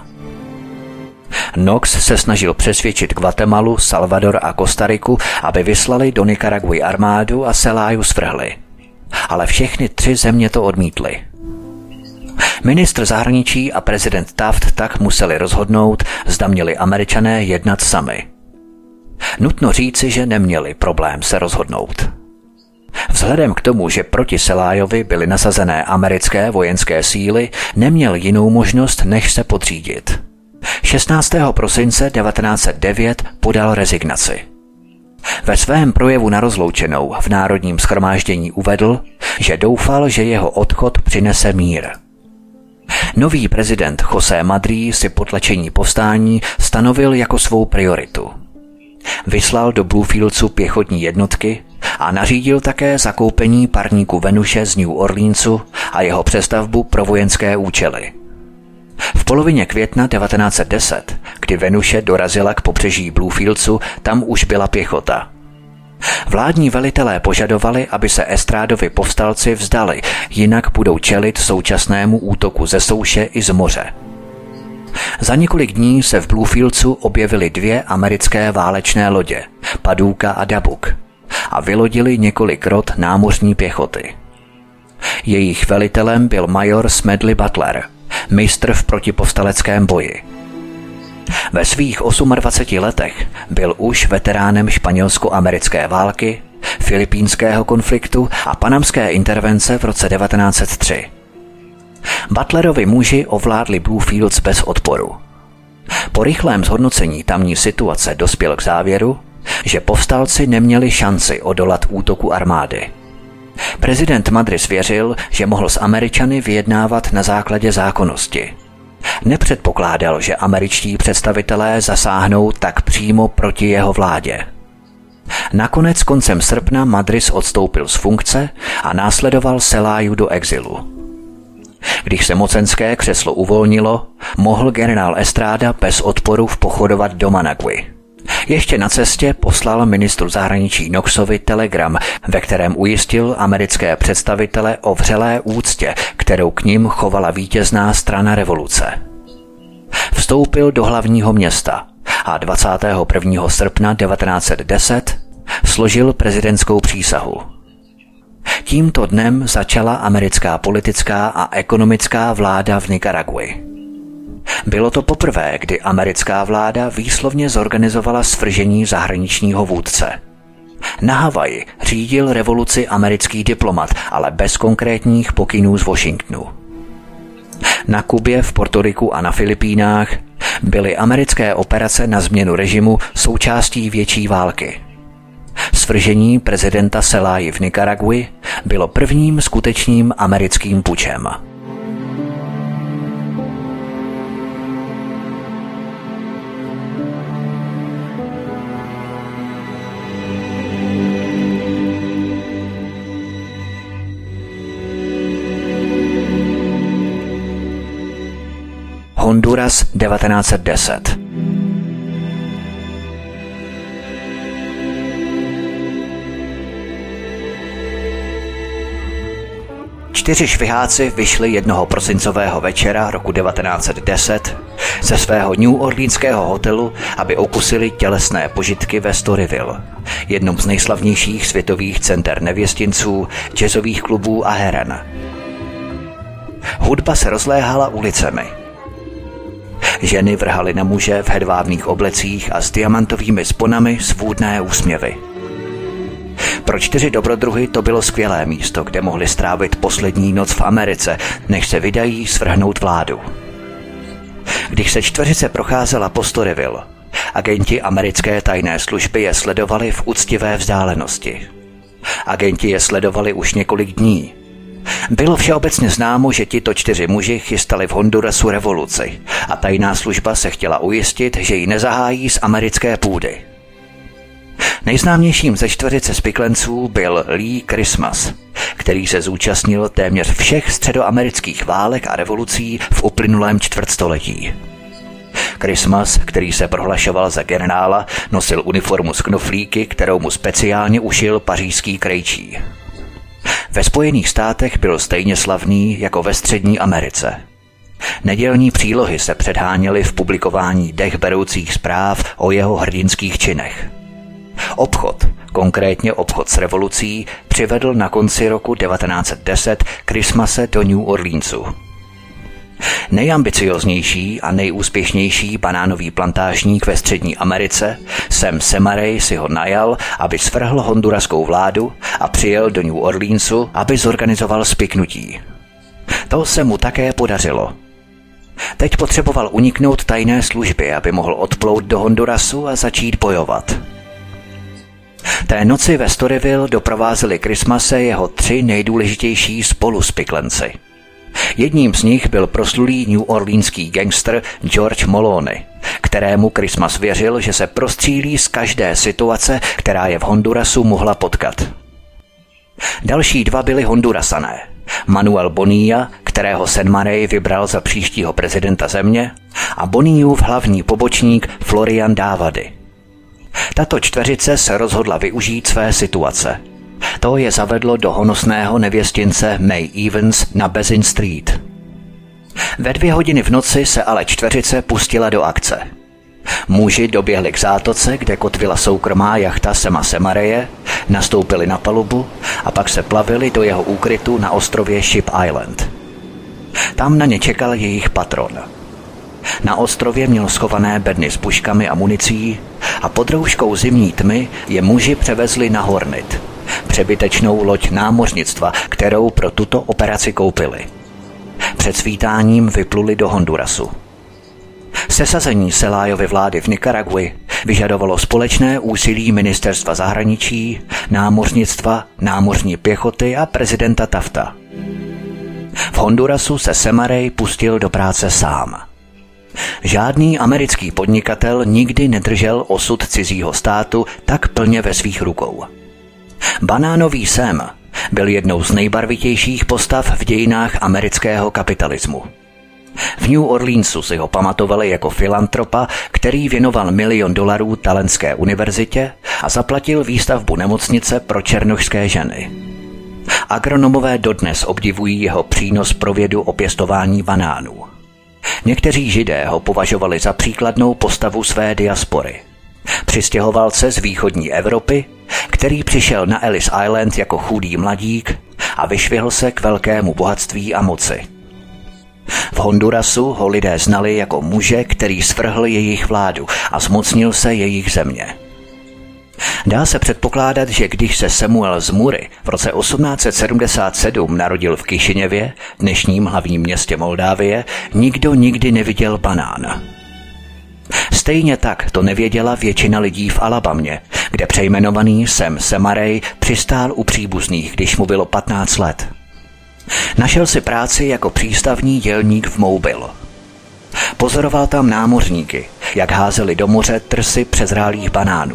Knox se snažil přesvědčit Guatemalu, Salvador a Kostariku, aby vyslali do Nikaraguy armádu a Celayu svrhli. Ale všechny 3 země to odmítly. Ministr zahraničí a prezident Taft tak museli rozhodnout, zda měli Američané jednat sami. Nutno říci, že neměli problém se rozhodnout. Vzhledem k tomu, že proti Celayovi byly nasazené americké vojenské síly, neměl jinou možnost, než se podřídit. 16. prosince 1909 podal rezignaci. Ve svém projevu na rozloučenou v Národním shromáždění uvedl, že doufal, že jeho odchod přinese mír. Nový prezident José Madrí si potlačení povstání stanovil jako svou prioritu. Vyslal do Bluefieldsu pěchotní jednotky a nařídil také zakoupení parníku Venuše z New Orleansu a jeho přestavbu pro vojenské účely. V polovině května 1910, kdy Venuše dorazila k pobřeží Bluefieldsu, tam už byla pěchota. Vládní velitelé požadovali, aby se Estrádovi povstalci vzdali, jinak budou čelit současnému útoku ze souše i z moře. Za několik dní se v Bluefieldsu objevily 2 americké válečné lodě, Paducah a Dabuk, a vylodili několik rot námořní pěchoty. Jejich velitelem byl major Smedley Butler, mistr v protipovstaleckém boji. Ve svých 28 letech byl už veteránem španělsko-americké války, filipínského konfliktu a panamské intervence v roce 1903. Butlerovi muži ovládli Bluefields bez odporu. Po rychlém zhodnocení tamní situace dospěl k závěru, že povstalci neměli šanci odolat útoku armády. Prezident Madrid věřil, že mohl s Američany vyjednávat na základě zákonnosti. Nepředpokládal, že američtí představitelé zasáhnou tak přímo proti jeho vládě. Nakonec koncem srpna Madrid odstoupil z funkce a následoval Celáju do exilu. Když se mocenské křeslo uvolnilo, mohl generál Estrada bez odporu vpochodovat do Managui. Ještě na cestě poslal ministru zahraničí Knoxovi telegram, ve kterém ujistil americké představitele o vřelé úctě, kterou k nim chovala vítězná strana revoluce. Vstoupil do hlavního města a 21. srpna 1910 složil prezidentskou přísahu. Tímto dnem začala americká politická a ekonomická vláda v Nikaragui. Bylo to poprvé, kdy americká vláda výslovně zorganizovala svržení zahraničního vůdce. Na Havaji řídil revoluci americký diplomat, ale bez konkrétních pokynů z Washingtonu. Na Kubě, v Portoriku a na Filipínách byly americké operace na změnu režimu součástí větší války. Svržení prezidenta Celáji v Nikaragui bylo prvním skutečným americkým pučem. Honduras 1910. Čtyři šviháci vyšli jednoho prosincového večera roku 1910 ze svého New Orleanského hotelu, aby okusili tělesné požitky ve Storyville, jednom z nejslavnějších světových center nevěstinců, jazzových klubů a heren. Hudba se rozléhala ulicemi. Ženy vrhaly na muže v hedvábných oblecích a s diamantovými sponami svůdné úsměvy. Pro 4 dobrodruhy to bylo skvělé místo, kde mohli strávit poslední noc v Americe, než se vydají svrhnout vládu. Když se čtveřice procházela po Storyville, agenti americké tajné služby je sledovali v úctivé vzdálenosti. Agenti je sledovali už několik dní. Bylo všeobecně známo, že tito 4 muži chystali v Hondurasu revoluci a tajná služba se chtěla ujistit, že ji nezahájí z americké půdy. Nejznámějším ze čtveřice spiklenců byl Lee Christmas, který se zúčastnil téměř všech středoamerických válek a revolucí v uplynulém čtvrtstoletí. Christmas, který se prohlašoval za generála, nosil uniformu s knoflíky, kterou mu speciálně ušil pařížský krejčí. Ve Spojených státech byl stejně slavný jako ve Střední Americe. Nedělní přílohy se předháněly v publikování dechberoucích zpráv o jeho hrdinských činech. Obchod, konkrétně obchod s revolucí, přivedl na konci roku 1910 Christmase do New Orleansu. Nejambicioznější a nejúspěšnější banánový plantážník ve Střední Americe, Sam Semaray, si ho najal, aby svrhl honduraskou vládu a přijel do New Orleansu, aby zorganizoval spiknutí. To se mu také podařilo. Teď potřeboval uniknout tajné službě, aby mohl odplout do Hondurasu a začít bojovat. Té noci ve Storyville doprovázeli Christmase jeho 3 nejdůležitější spoluspiklenci. Jedním z nich byl proslulý New Orleanský gangster George Maloney, kterému Christmas věřil, že se prostřílí z každé situace, která je v Hondurasu mohla potkat. Další 2 byli Hondurasané. Manuel Bonilla, kterého Sam Murray vybral za příštího prezidenta země, a Bonillův hlavní pobočník Florian Dávady. Tato čtveřice se rozhodla využít své situace. To je zavedlo do honosného nevěstince May Evans na Basin Street. Ve 2 hodiny v noci se ale čtveřice pustila do akce. Muži doběhli k zátoce, kde kotvila soukromá jachta Sama Murraye, nastoupili na palubu a pak se plavili do jeho úkrytu na ostrově Ship Island. Tam na ně čekal jejich patron. Na ostrově měl schované bedny s puškami a municí a pod rouškou zimní tmy je muži převezli na Hornet, přebytečnou loď námořnictva, kterou pro tuto operaci koupili. Před svítáním vypluli do Hondurasu. Sesazení Celájovy vlády v Nikaragui vyžadovalo společné úsilí ministerstva zahraničí, námořnictva, námořní pěchoty a prezidenta Tafta. V Hondurasu se Sam Murray pustil do práce sám. Žádný americký podnikatel nikdy nedržel osud cizího státu tak plně ve svých rukou. Banánový Sam byl jednou z nejbarvitějších postav v dějinách amerického kapitalismu. V New Orleansu si ho pamatovali jako filantropa, který věnoval $1 milion Talentské univerzitě a zaplatil výstavbu nemocnice pro černošské ženy. Agronomové dodnes obdivují jeho přínos pro vědu o pěstování banánů. Někteří Židé ho považovali za příkladnou postavu své diaspory. Přistěhovalce z východní Evropy, který přišel na Ellis Island jako chudý mladík a vyšvihl se k velkému bohatství a moci. V Hondurasu ho lidé znali jako muže, který svrhl jejich vládu a zmocnil se jejich země. Dá se předpokládat, že když se Samuel z Muri v roce 1877 narodil v Kišiněvě, dnešním hlavním městě Moldávie, nikdo nikdy neviděl banán. Stejně tak to nevěděla většina lidí v Alabamě, kde přejmenovaný Sam Murray přistál u příbuzných, když mu bylo 15 let. Našel si práci jako přístavní dělník v Mobile. Pozoroval tam námořníky, jak házeli do moře trsy přezrálých banánů.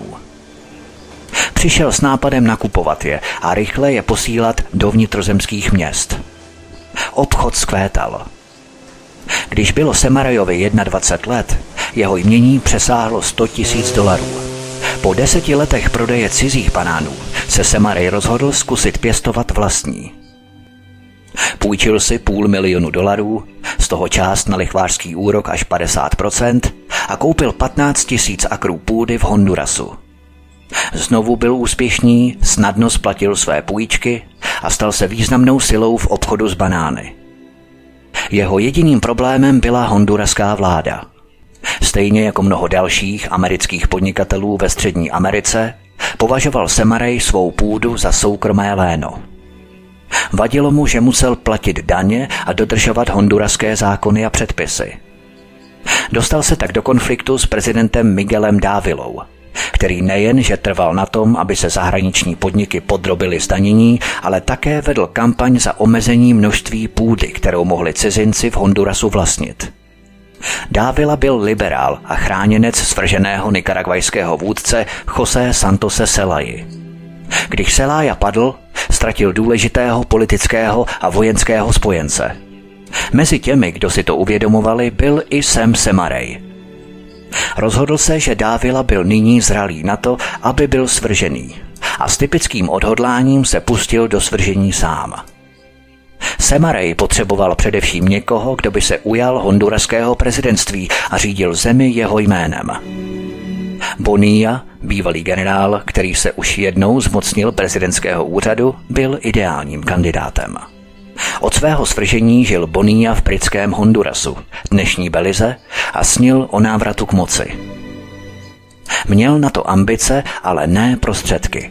Přišel s nápadem nakupovat je a rychle je posílat do vnitrozemských měst. Obchod zkvétal. Když bylo Sam Murrayovi 21 let, jeho jmění přesáhlo $100,000. Po 10 letech prodeje cizích banánů se Sam Murray rozhodl zkusit pěstovat vlastní. Půjčil si $500 000, z toho část na lichvářský úrok až 50% a koupil 15 000 akrů půdy v Hondurasu. Znovu byl úspěšný, snadno splatil své půjčky a stal se významnou silou v obchodu s banány. Jeho jediným problémem byla honduraská vláda. Stejně jako mnoho dalších amerických podnikatelů ve Střední Americe, považoval Sam Murray svou půdu za soukromé léno. Vadilo mu, že musel platit daně a dodržovat honduraské zákony a předpisy. Dostal se tak do konfliktu s prezidentem Miguelem Dávilou, který nejen, že trval na tom, aby se zahraniční podniky podrobily zdanění, ale také vedl kampaň za omezení množství půdy, kterou mohli cizinci v Hondurasu vlastnit. Dávila byl liberál a chráněnec svrženého nikaragvajského vůdce José Santose Celayi. Když Celaya padl, ztratil důležitého politického a vojenského spojence. Mezi těmi, kdo si to uvědomovali, byl i Sam Murray. Rozhodl se, že Dávila byl nyní zralý na to, aby byl svržený, a s typickým odhodláním se pustil do svržení sám. Sam Murray potřeboval především někoho, kdo by se ujal honduraského prezidentství a řídil zemi jeho jménem. Bonilla, bývalý generál, který se už jednou zmocnil prezidentského úřadu, byl ideálním kandidátem. Od svého svržení žil Bonilla v britském Hondurasu, dnešní Belize, a snil o návratu k moci. Měl na to ambice, ale ne prostředky.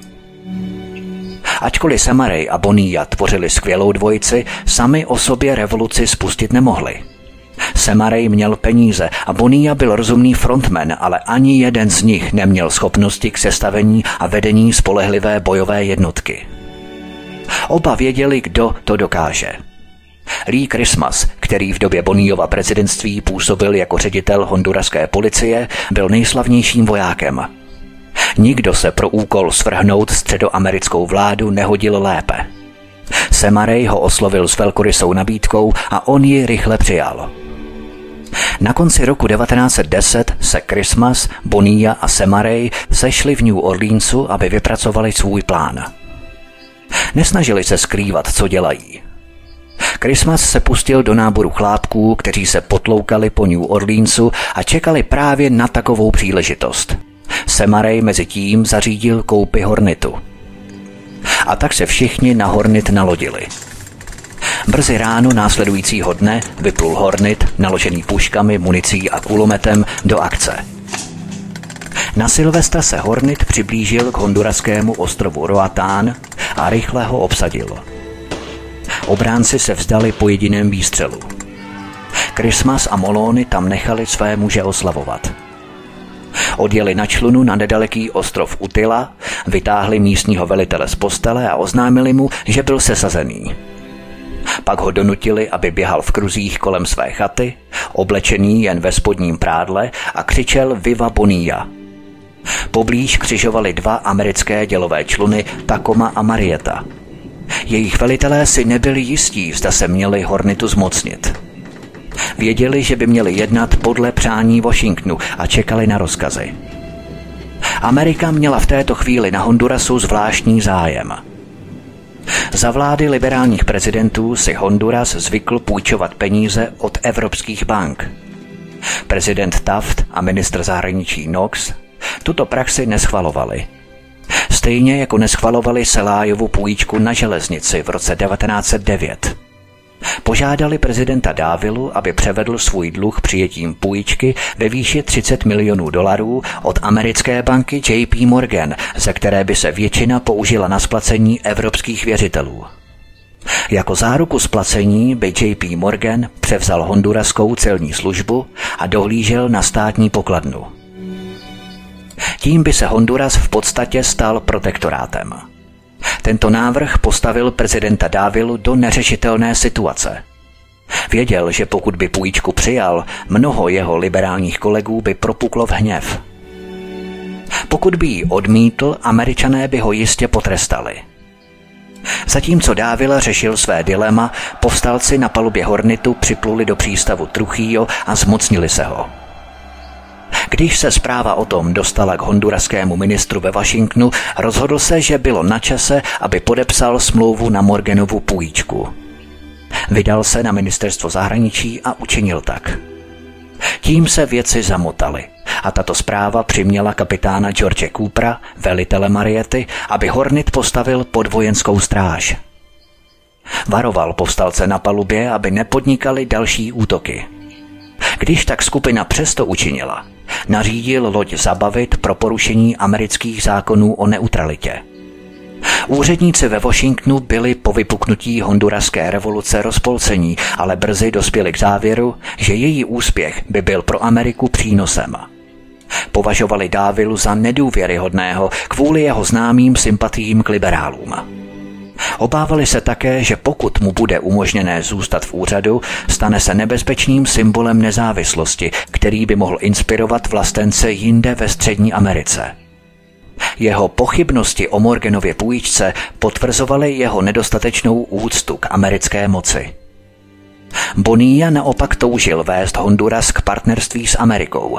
Ačkoliv Sam Murray a Bonilla tvořili skvělou dvojici, sami o sobě revoluci spustit nemohli. Semaray měl peníze a Bonilla byl rozumný frontman, ale ani jeden z nich neměl schopnosti k sestavení a vedení spolehlivé bojové jednotky. Oba věděli, kdo to dokáže. Lee Christmas, který v době Bonillova prezidentství působil jako ředitel honduraské policie, byl nejslavnějším vojákem. Nikdo se pro úkol svrhnout středoamerickou vládu nehodil lépe. Semaray ho oslovil s velkorysou nabídkou a on ji rychle přijal. Na konci roku 1910 se Christmas, Bonilla a Semaray sešli v New Orleansu, aby vypracovali svůj plán. Nesnažili se skrývat, co dělají. Christmas se pustil do náboru chlápků, kteří se potloukali po New Orleansu a čekali právě na takovou příležitost. Semaray mezi tím zařídil koupi Hornetu. A tak se všichni na Hornet nalodili. Brzy ráno následujícího dne vyplul Hornet, naložený puškami, municí a kulometem, do akce. Na Silvestra se Hornet přiblížil k honduraskému ostrovu Roatán a rychle ho obsadil. Obránci se vzdali po jediném výstřelu. Christmas a Molony tam nechali své muže oslavovat. Odjeli na člunu na nedaleký ostrov Utila, vytáhli místního velitele z postele a oznámili mu, že byl sesazený. Pak ho donutili, aby běhal v kruzích kolem své chaty, oblečený jen ve spodním prádle, a křičel Viva Bonilla. Poblíž křižovali dva americké dělové čluny Tacoma a Marietta. Jejich velitelé si nebyli jistí, zda se měli Hornetu zmocnit. Věděli, že by měli jednat podle přání Washingtonu a čekali na rozkazy. Amerika měla v této chvíli na Hondurasu zvláštní zájem. Za vlády liberálních prezidentů si Honduras zvykl půjčovat peníze od evropských bank. Prezident Taft a ministr zahraničí Knox tuto praxi neschvalovali. Stejně jako neschvalovali Celájovu půjčku na železnici v roce 1909. Požádali prezidenta Dávilu, aby převedl svůj dluh přijetím půjčky ve výši $30 milionů od americké banky JP Morgan, ze které by se většina použila na splacení evropských věřitelů. Jako záruku splacení by JP Morgan převzal honduraskou celní službu a dohlížel na státní pokladnu. Tím by se Honduras v podstatě stal protektorátem. Tento návrh postavil prezidenta Dávilu do neřešitelné situace. Věděl, že pokud by půjčku přijal, mnoho jeho liberálních kolegů by propuklo v hněv. Pokud by ji odmítl, Američané by ho jistě potrestali. Zatímco Dávila řešil své dilema, povstalci na palubě Hornetu připluli do přístavu Trujillo a zmocnili se ho. Když se zpráva o tom dostala k honduraskému ministru ve Washingtonu, rozhodl se, že bylo na čase, aby podepsal smlouvu na Morganovu půjčku. Vydal se na ministerstvo zahraničí a učinil tak. Tím se věci zamotaly a tato zpráva přiměla kapitána George Coopera, velitele Mariety, aby Hornet postavil pod vojenskou stráž. Varoval povstalce na palubě, aby nepodnikali další útoky. Když tak skupina přesto učinila, nařídil loď zabavit pro porušení amerických zákonů o neutralitě. Úředníci ve Washingtonu byli po vypuknutí honduraské revoluce rozpolcení, ale brzy dospěli k závěru, že její úspěch by byl pro Ameriku přínosem. Považovali Dávilu za nedůvěryhodného kvůli jeho známým sympatiím k liberálům. Obávali se také, že pokud mu bude umožněné zůstat v úřadu, stane se nebezpečným symbolem nezávislosti, který by mohl inspirovat vlastence jinde ve Střední Americe. Jeho pochybnosti o Morganově půjčce potvrzovaly jeho nedostatečnou úctu k americké moci. Bonilla naopak toužil vést Honduras k partnerství s Amerikou.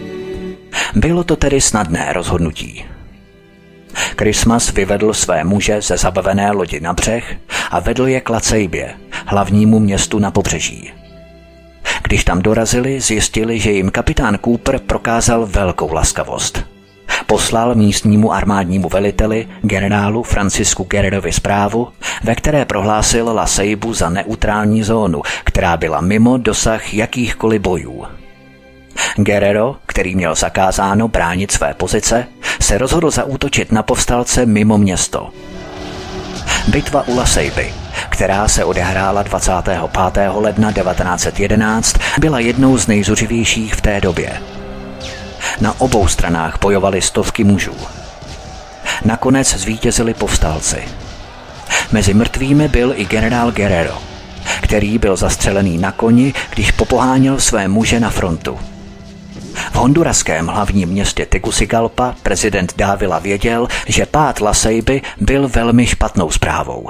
Bylo to tedy snadné rozhodnutí. Christmas vyvedl své muže ze zabavené lodi na břeh a vedl je k La Ceibě, hlavnímu městu na pobřeží. Když tam dorazili, zjistili, že jim kapitán Cooper prokázal velkou laskavost. Poslal místnímu armádnímu veliteli, generálu Francisku Guerrerovi zprávu, ve které prohlásil La Ceibu za neutrální zónu, která byla mimo dosah jakýchkoliv bojů. Guerrero, který měl zakázáno bránit své pozice, se rozhodl zaútočit na povstalce mimo město. Bitva u La Ceiby která se odehrála 25. ledna 1911, byla jednou z nejzuřivějších v té době. Na obou stranách bojovaly stovky mužů. Nakonec zvítězili povstalci. Mezi mrtvými byl i generál Guerrero, který byl zastřelený na koni, když popoháněl své muže na frontu. V honduraském hlavním městě Tegucigalpa prezident Dávila věděl, že pád La Ceiby byl velmi špatnou zprávou.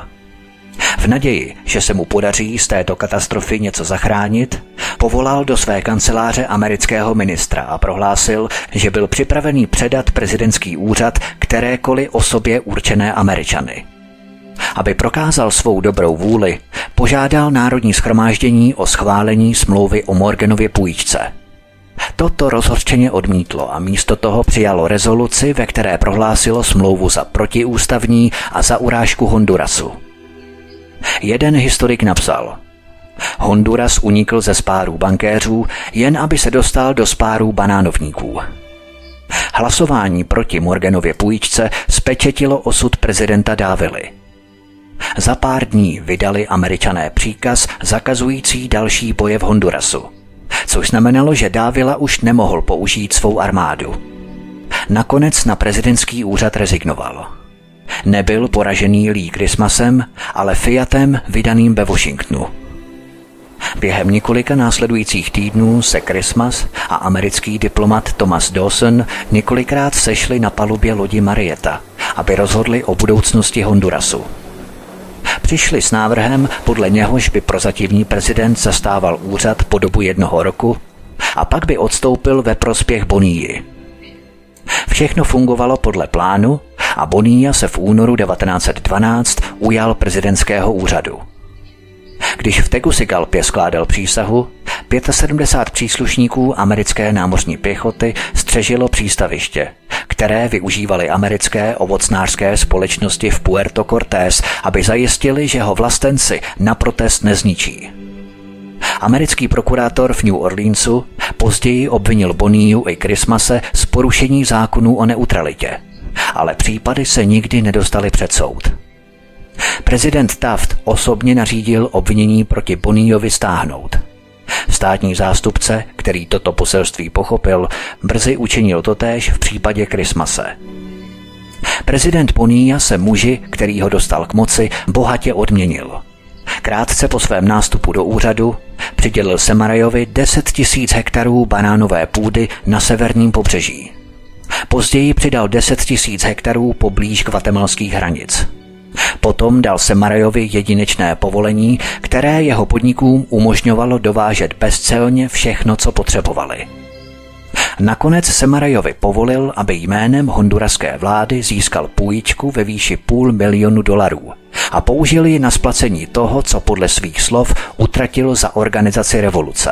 V naději, že se mu podaří z této katastrofy něco zachránit, povolal do své kanceláře amerického ministra a prohlásil, že byl připravený předat prezidentský úřad kterékoliv osobě určené Američany. Aby prokázal svou dobrou vůli, požádal Národní shromáždění o schválení smlouvy o Morganově půjčce. Toto rozhořčeně odmítlo a místo toho přijalo rezoluci, ve které prohlásilo smlouvu za protiústavní a za urážku Hondurasu. Jeden historik napsal: Honduras unikl ze spárů bankéřů, jen aby se dostal do spárů banánovníků. Hlasování proti Morganově půjčce spečetilo osud prezidenta Dávily. Za pár dní vydali Američané příkaz zakazující další boje v Hondurasu, což znamenalo, že Dávila už nemohl použít svou armádu. Nakonec na prezidentský úřad rezignoval. Nebyl poražený Lee Christmasem, ale Fiatem vydaným ve Washingtonu. Během několika následujících týdnů se Christmas a americký diplomat Thomas Dawson několikrát sešli na palubě lodi Marietta, aby rozhodli o budoucnosti Hondurasu. Přišli s návrhem, podle něhož by prozatímní prezident zastával úřad po dobu 1 roku a pak by odstoupil ve prospěch Bonilly. Všechno fungovalo podle plánu a Bonilla se v únoru 1912 ujal prezidentského úřadu. Když v Tegucigalpě skládal přísahu, 75 příslušníků americké námořní pěchoty střežilo přístaviště, které využívaly americké ovocnářské společnosti v Puerto Cortés, aby zajistili, že ho vlastenci na protest nezničí. Americký prokurátor v New Orleansu později obvinil Bonillu i Christmase z porušení zákonů o neutralitě, ale případy se nikdy nedostaly před soud. Prezident Taft osobně nařídil obvinění proti Bonillovi stáhnout. Státní zástupce, který toto poselství pochopil, brzy učinil totéž v případě Christmase. Prezident Bonilla se muži, který ho dostal k moci, bohatě odměnil. Krátce po svém nástupu do úřadu přidělil Semarajovi 10 000 hektarů banánové půdy na severním pobřeží. Později přidal 10 000 hektarů poblíž guatemalských hranic. Potom dal Semarajovi jedinečné povolení, které jeho podnikům umožňovalo dovážet bezcelně všechno, co potřebovali. Nakonec Semarajovi povolil, aby jménem honduraské vlády získal půjčku ve výši $500 000 a použil ji na splacení toho, co podle svých slov utratil za organizaci revoluce.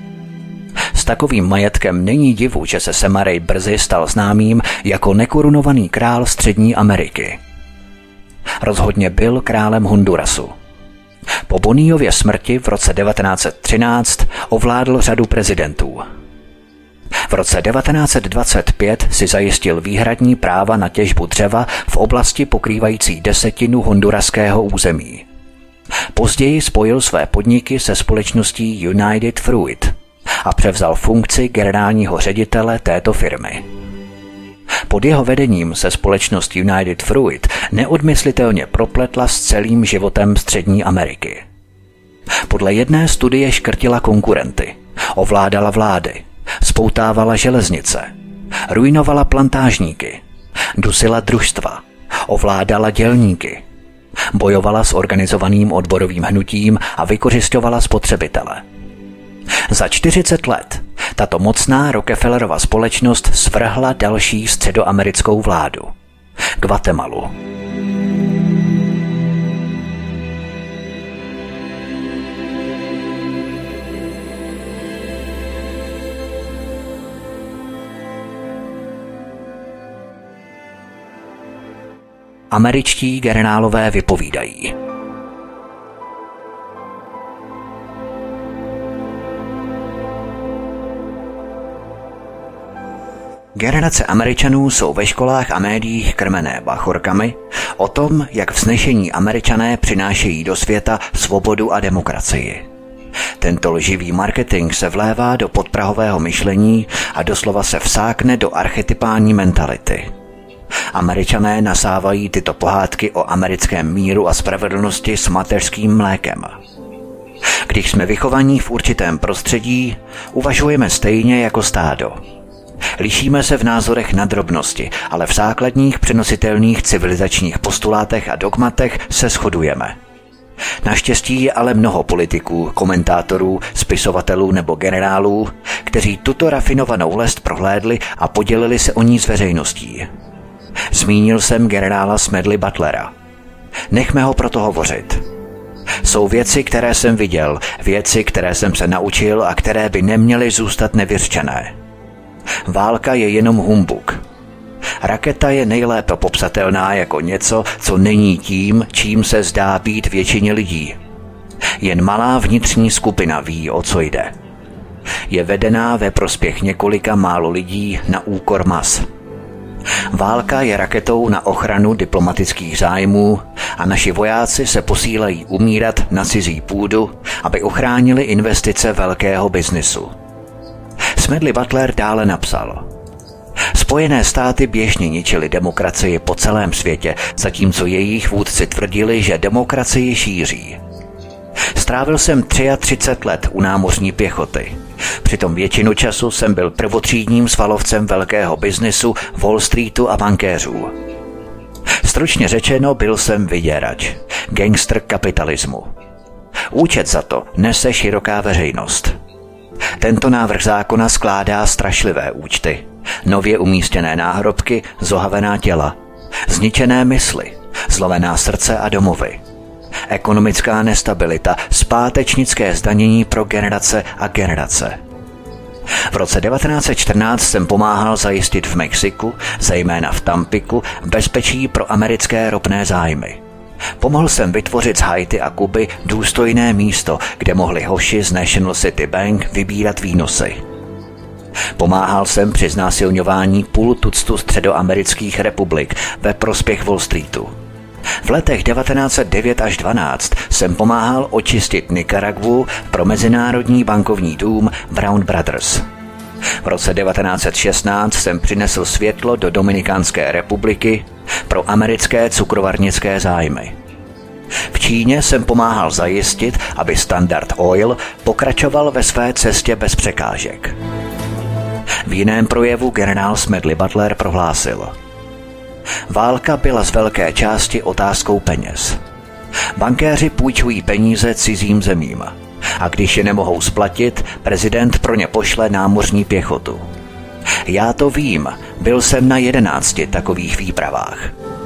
S takovým majetkem není divu, že se Semaraj brzy stal známým jako nekorunovaný král Střední Ameriky. Rozhodně byl králem Hondurasu. Po Bonillově smrti v roce 1913 ovládl řadu prezidentů. V roce 1925 si zajistil výhradní práva na těžbu dřeva v oblasti pokrývající 1/10 honduraského území. Později spojil své podniky se společností United Fruit a převzal funkci generálního ředitele této firmy. Pod jeho vedením se společnost United Fruit neodmyslitelně propletla s celým životem Střední Ameriky. Podle jedné studie škrtila konkurenty, ovládala vlády, spoutávala železnice, ruinovala plantážníky, dusila družstva, ovládala dělníky, bojovala s organizovaným odborovým hnutím a vykořisťovala spotřebitele. Za 40 let tato mocná Rockefellerova společnost svrhla další středoamerickou vládu – Guatemalu. Američtí generálové vypovídají. Generace Američanů jsou ve školách a médiích krmené bachorkami o tom, jak vznešení Američané přinášejí do světa svobodu a demokracii. Tento lživý marketing se vlévá do podprahového myšlení a doslova se vsákne do archetypální mentality. Američané nasávají tyto pohádky o americkém míru a spravedlnosti s mateřským mlékem. Když jsme vychovaní v určitém prostředí, uvažujeme stejně jako stádo. Lišíme se v názorech na drobnosti, ale v základních přenositelných civilizačních postulátech a dogmatech se shodujeme. Naštěstí je ale mnoho politiků, komentátorů, spisovatelů nebo generálů, kteří tuto rafinovanou lest prohlédli a podělili se o ní s veřejností. Zmínil jsem generála Smedley Butlera. Nechme ho proto hovořit. Jsou věci, které jsem viděl, věci, které jsem se naučil a které by neměly zůstat nevyřčené. Válka je jenom humbuk. Raketa je nejlépe popsatelná jako něco, co není tím, čím se zdá být většině lidí. Jen malá vnitřní skupina ví, o co jde. Je vedená ve prospěch několika málo lidí na úkor mas. Válka je raketou na ochranu diplomatických zájmů a naši vojáci se posílají umírat na cizí půdu, aby ochránili investice velkého biznisu. Smedley Butler dále napsal: Spojené státy běžně ničily demokracii po celém světě, zatímco jejich vůdci tvrdili, že demokracii šíří. Strávil jsem 33 let u námořní pěchoty. Přitom většinu času jsem byl prvotřídním svalovcem velkého biznisu, Wall Streetu a bankéřů. Stručně řečeno, byl jsem vyděrač, gangster kapitalismu. Účet za to nese široká veřejnost. Tento návrh zákona skládá strašlivé účty. Nově umístěné náhrobky, zohavená těla, zničené mysli, zlomená srdce a domovy. Ekonomická nestabilita, zpátečnické zdanění pro generace a generace. V roce 1914 jsem pomáhal zajistit v Mexiku, zejména v Tampiku, bezpečí pro americké ropné zájmy. Pomohl jsem vytvořit z Haiti a Kuby důstojné místo, kde mohli hoši z National City Bank vybírat výnosy. Pomáhal jsem při znásilňování půl tuctu středoamerických republik ve prospěch Wall Streetu. V letech 1909 až 12 jsem pomáhal očistit Nikaragvu pro mezinárodní bankovní dům Brown Brothers. V roce 1916 jsem přinesl světlo do Dominikánské republiky pro americké cukrovarnické zájmy. V Číně jsem pomáhal zajistit, aby Standard Oil pokračoval ve své cestě bez překážek. V jiném projevu generál Smedley Butler prohlásil: Válka byla z velké části otázkou peněz. Bankéři půjčují peníze cizím zemím a když je nemohou splatit, prezident pro ně pošle námořní pěchotu. Já to vím, byl jsem na 11 takových výpravách.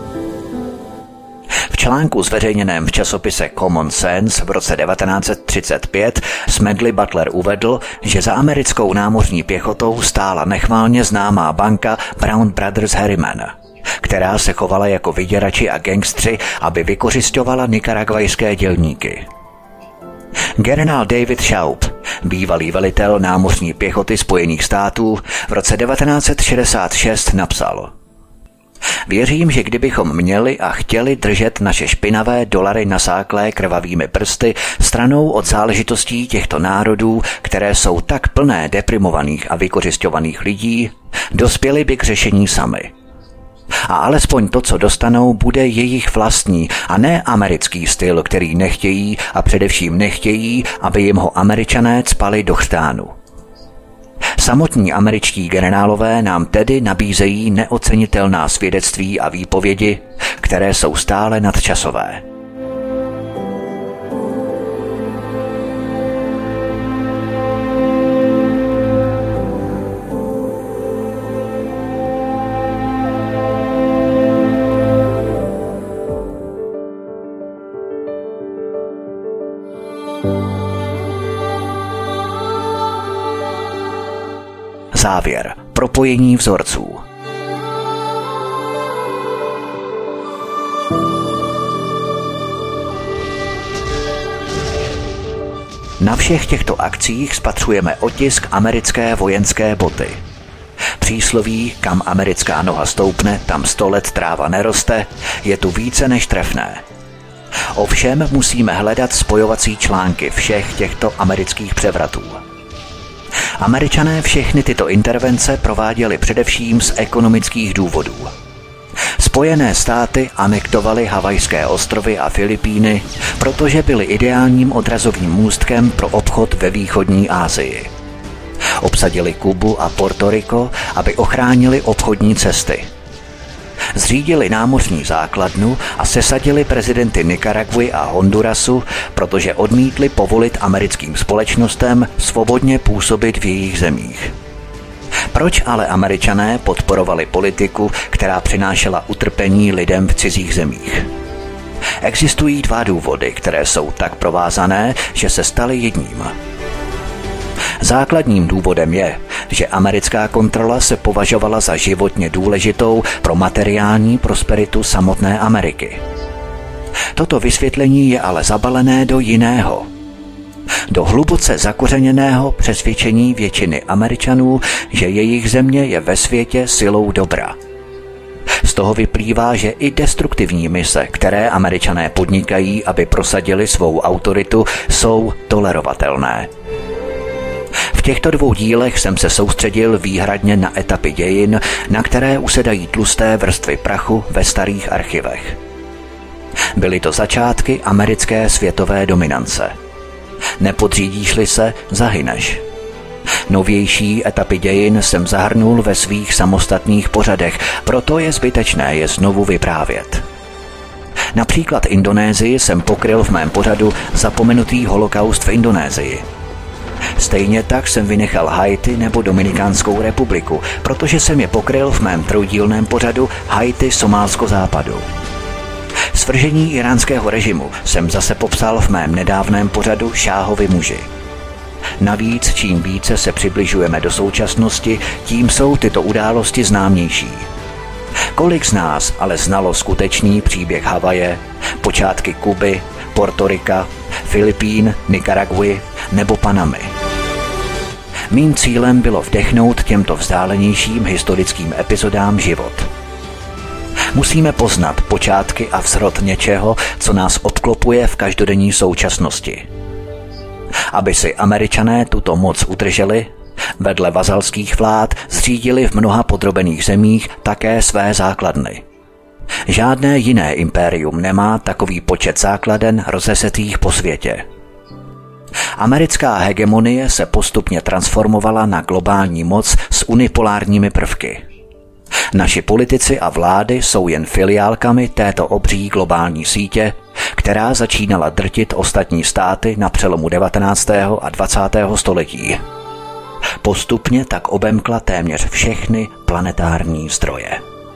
V článku zveřejněném v časopise Common Sense v roce 1935 Smedley Butler uvedl, že za americkou námořní pěchotou stála nechvalně známá banka Brown Brothers Harriman, která se chovala jako vyděrači a gangstři, aby vykořisťovala nikaragvajské dělníky. Generál David Shoup, bývalý velitel námořní pěchoty Spojených států, v roce 1966 napsal: Věřím, že kdybychom měli a chtěli držet naše špinavé dolary nasáklé krvavými prsty stranou od záležitostí těchto národů, které jsou tak plné deprimovaných a vykořisťovaných lidí, dospěli by k řešení sami. A alespoň to, co dostanou, bude jejich vlastní a ne americký styl, který nechtějí a především nechtějí, aby jim ho Američané cpali do chřtánu. Samotní američtí generálové nám tedy nabízejí neocenitelná svědectví a výpovědi, které jsou stále nadčasové. Závěr. Propojení vzorců. Na všech těchto akcích spatřujeme otisk americké vojenské boty. Přísloví, kam americká noha stoupne, tam 100 let tráva neroste, je tu více než trefné. Ovšem musíme hledat spojovací články všech těchto amerických převratů. Američané všechny tyto intervence prováděli především z ekonomických důvodů. Spojené státy anektovaly Havajské ostrovy a Filipíny, protože byly ideálním odrazovým můstkem pro obchod ve východní Asii. Obsadili Kubu a Porto Rico, aby ochránili obchodní cesty. Zřídili námořní základnu a sesadili prezidenty Nikaraguy a Hondurasu, protože odmítli povolit americkým společnostem svobodně působit v jejich zemích. Proč ale Američané podporovali politiku, která přinášela utrpení lidem v cizích zemích? Existují 2 důvody, které jsou tak provázané, že se staly jedním. Základním důvodem je, že americká kontrola se považovala za životně důležitou pro materiální prosperitu samotné Ameriky. Toto vysvětlení je ale zabalené do jiného. Do hluboce zakořeněného přesvědčení většiny Američanů, že jejich země je ve světě silou dobra. Z toho vyplývá, že i destruktivní mise, které Američané podnikají, aby prosadili svou autoritu, jsou tolerovatelné. V těchto 2 dílech jsem se soustředil výhradně na etapy dějin, na které usedají tlusté vrstvy prachu ve starých archivech. Byly to začátky americké světové dominance. Nepodřídíš-li se, zahyneš. Novější etapy dějin jsem zahrnul ve svých samostatných pořadech, proto je zbytečné je znovu vyprávět. Například Indonésii jsem pokryl v mém pořadu Zapomenutý holokaust v Indonésii. Stejně tak jsem vynechal Haiti nebo Dominikánskou republiku, protože jsem je pokryl v mém trojdílném pořadu Haiti Somálsko-západu. Svržení iránského režimu jsem zase popsal v mém nedávném pořadu Šáhovi muži. Navíc, čím více se přibližujeme do současnosti, tím jsou tyto události známější. Kolik z nás ale znalo skutečný příběh Havaje, počátky Kuby, Porto Rika, Filipín, Nikaraguy nebo Panamy? Mým cílem bylo vdechnout těmto vzdálenějším historickým epizodám život. Musíme poznat počátky a vzrod něčeho, co nás obklopuje v každodenní současnosti. Aby si Američané tuto moc udrželi, vedle vazalských vlád zřídili v mnoha podrobených zemích také své základny. Žádné jiné impérium nemá takový počet základen rozesetých po světě. Americká hegemonie se postupně transformovala na globální moc s unipolárními prvky. Naši politici a vlády jsou jen filiálkami této obří globální sítě, která začínala drtit ostatní státy na přelomu 19. a 20. století. Postupně tak obemkla téměř všechny planetární zdroje.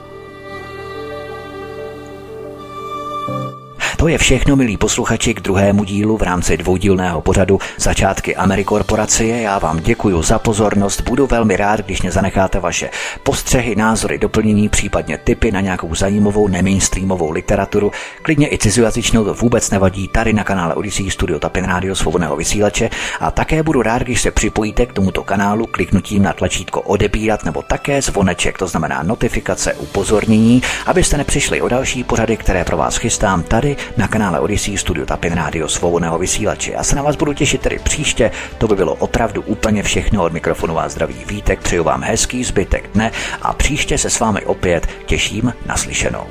To je všechno, milí posluchači, k 2. dílu v rámci 2dílného pořadu Začátky Amerikorporacie. Já vám děkuji za pozornost, budu velmi rád, když mě zanecháte vaše postřehy, názory, doplnění, případně tipy na nějakou zajímavou nemainstreamovou literaturu, klidně i cizojazyčnou, to vůbec nevadí, tady na kanále Odyssey Studio Tapin Radio Svobodného vysílače, a také budu rád, když se připojíte k tomuto kanálu kliknutím na tlačítko odebírat nebo také zvoneček, to znamená notifikace, upozornění, abyste nepřišli o další pořady, které pro vás chystám tady na kanále Odyssey Studio Tapin Radio Svobodného vysílače. Já se na vás budu těšit tedy příště, to by bylo opravdu úplně všechno, od mikrofonu vás zdraví Vítek, přeju vám hezký zbytek dne a příště se s vámi opět těším na slyšenou.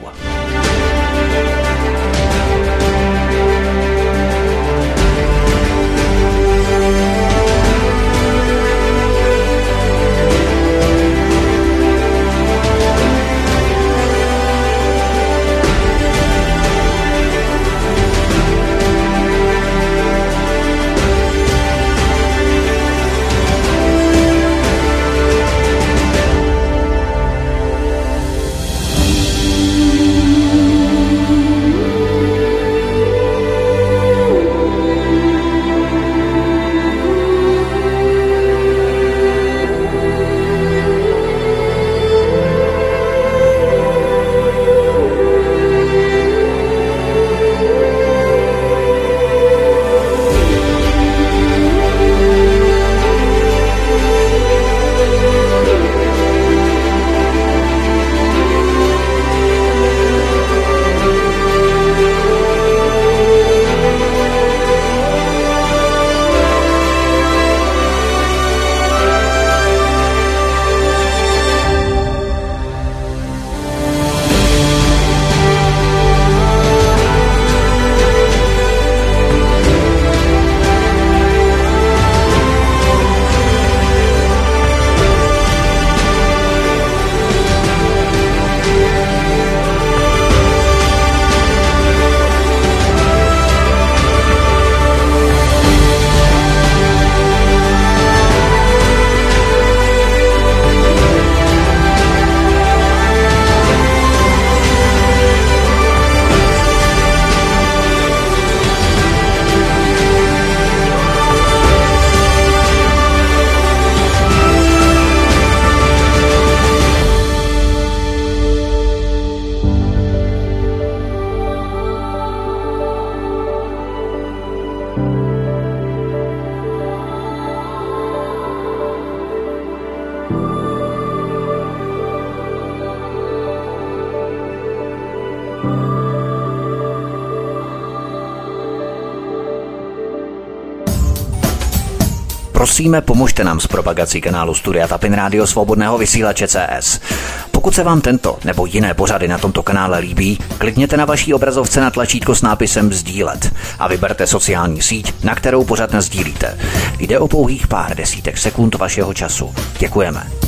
Prosíme, pomožte nám s propagací kanálu Studia Tapin Rádio Svobodného vysílače CS. Pokud se vám tento nebo jiné pořady na tomto kanále líbí, klikněte na vaší obrazovce na tlačítko s nápisem sdílet a vyberte sociální síť, na kterou pořad nasdílíte. Jde o pouhých pár desítek sekund vašeho času. Děkujeme.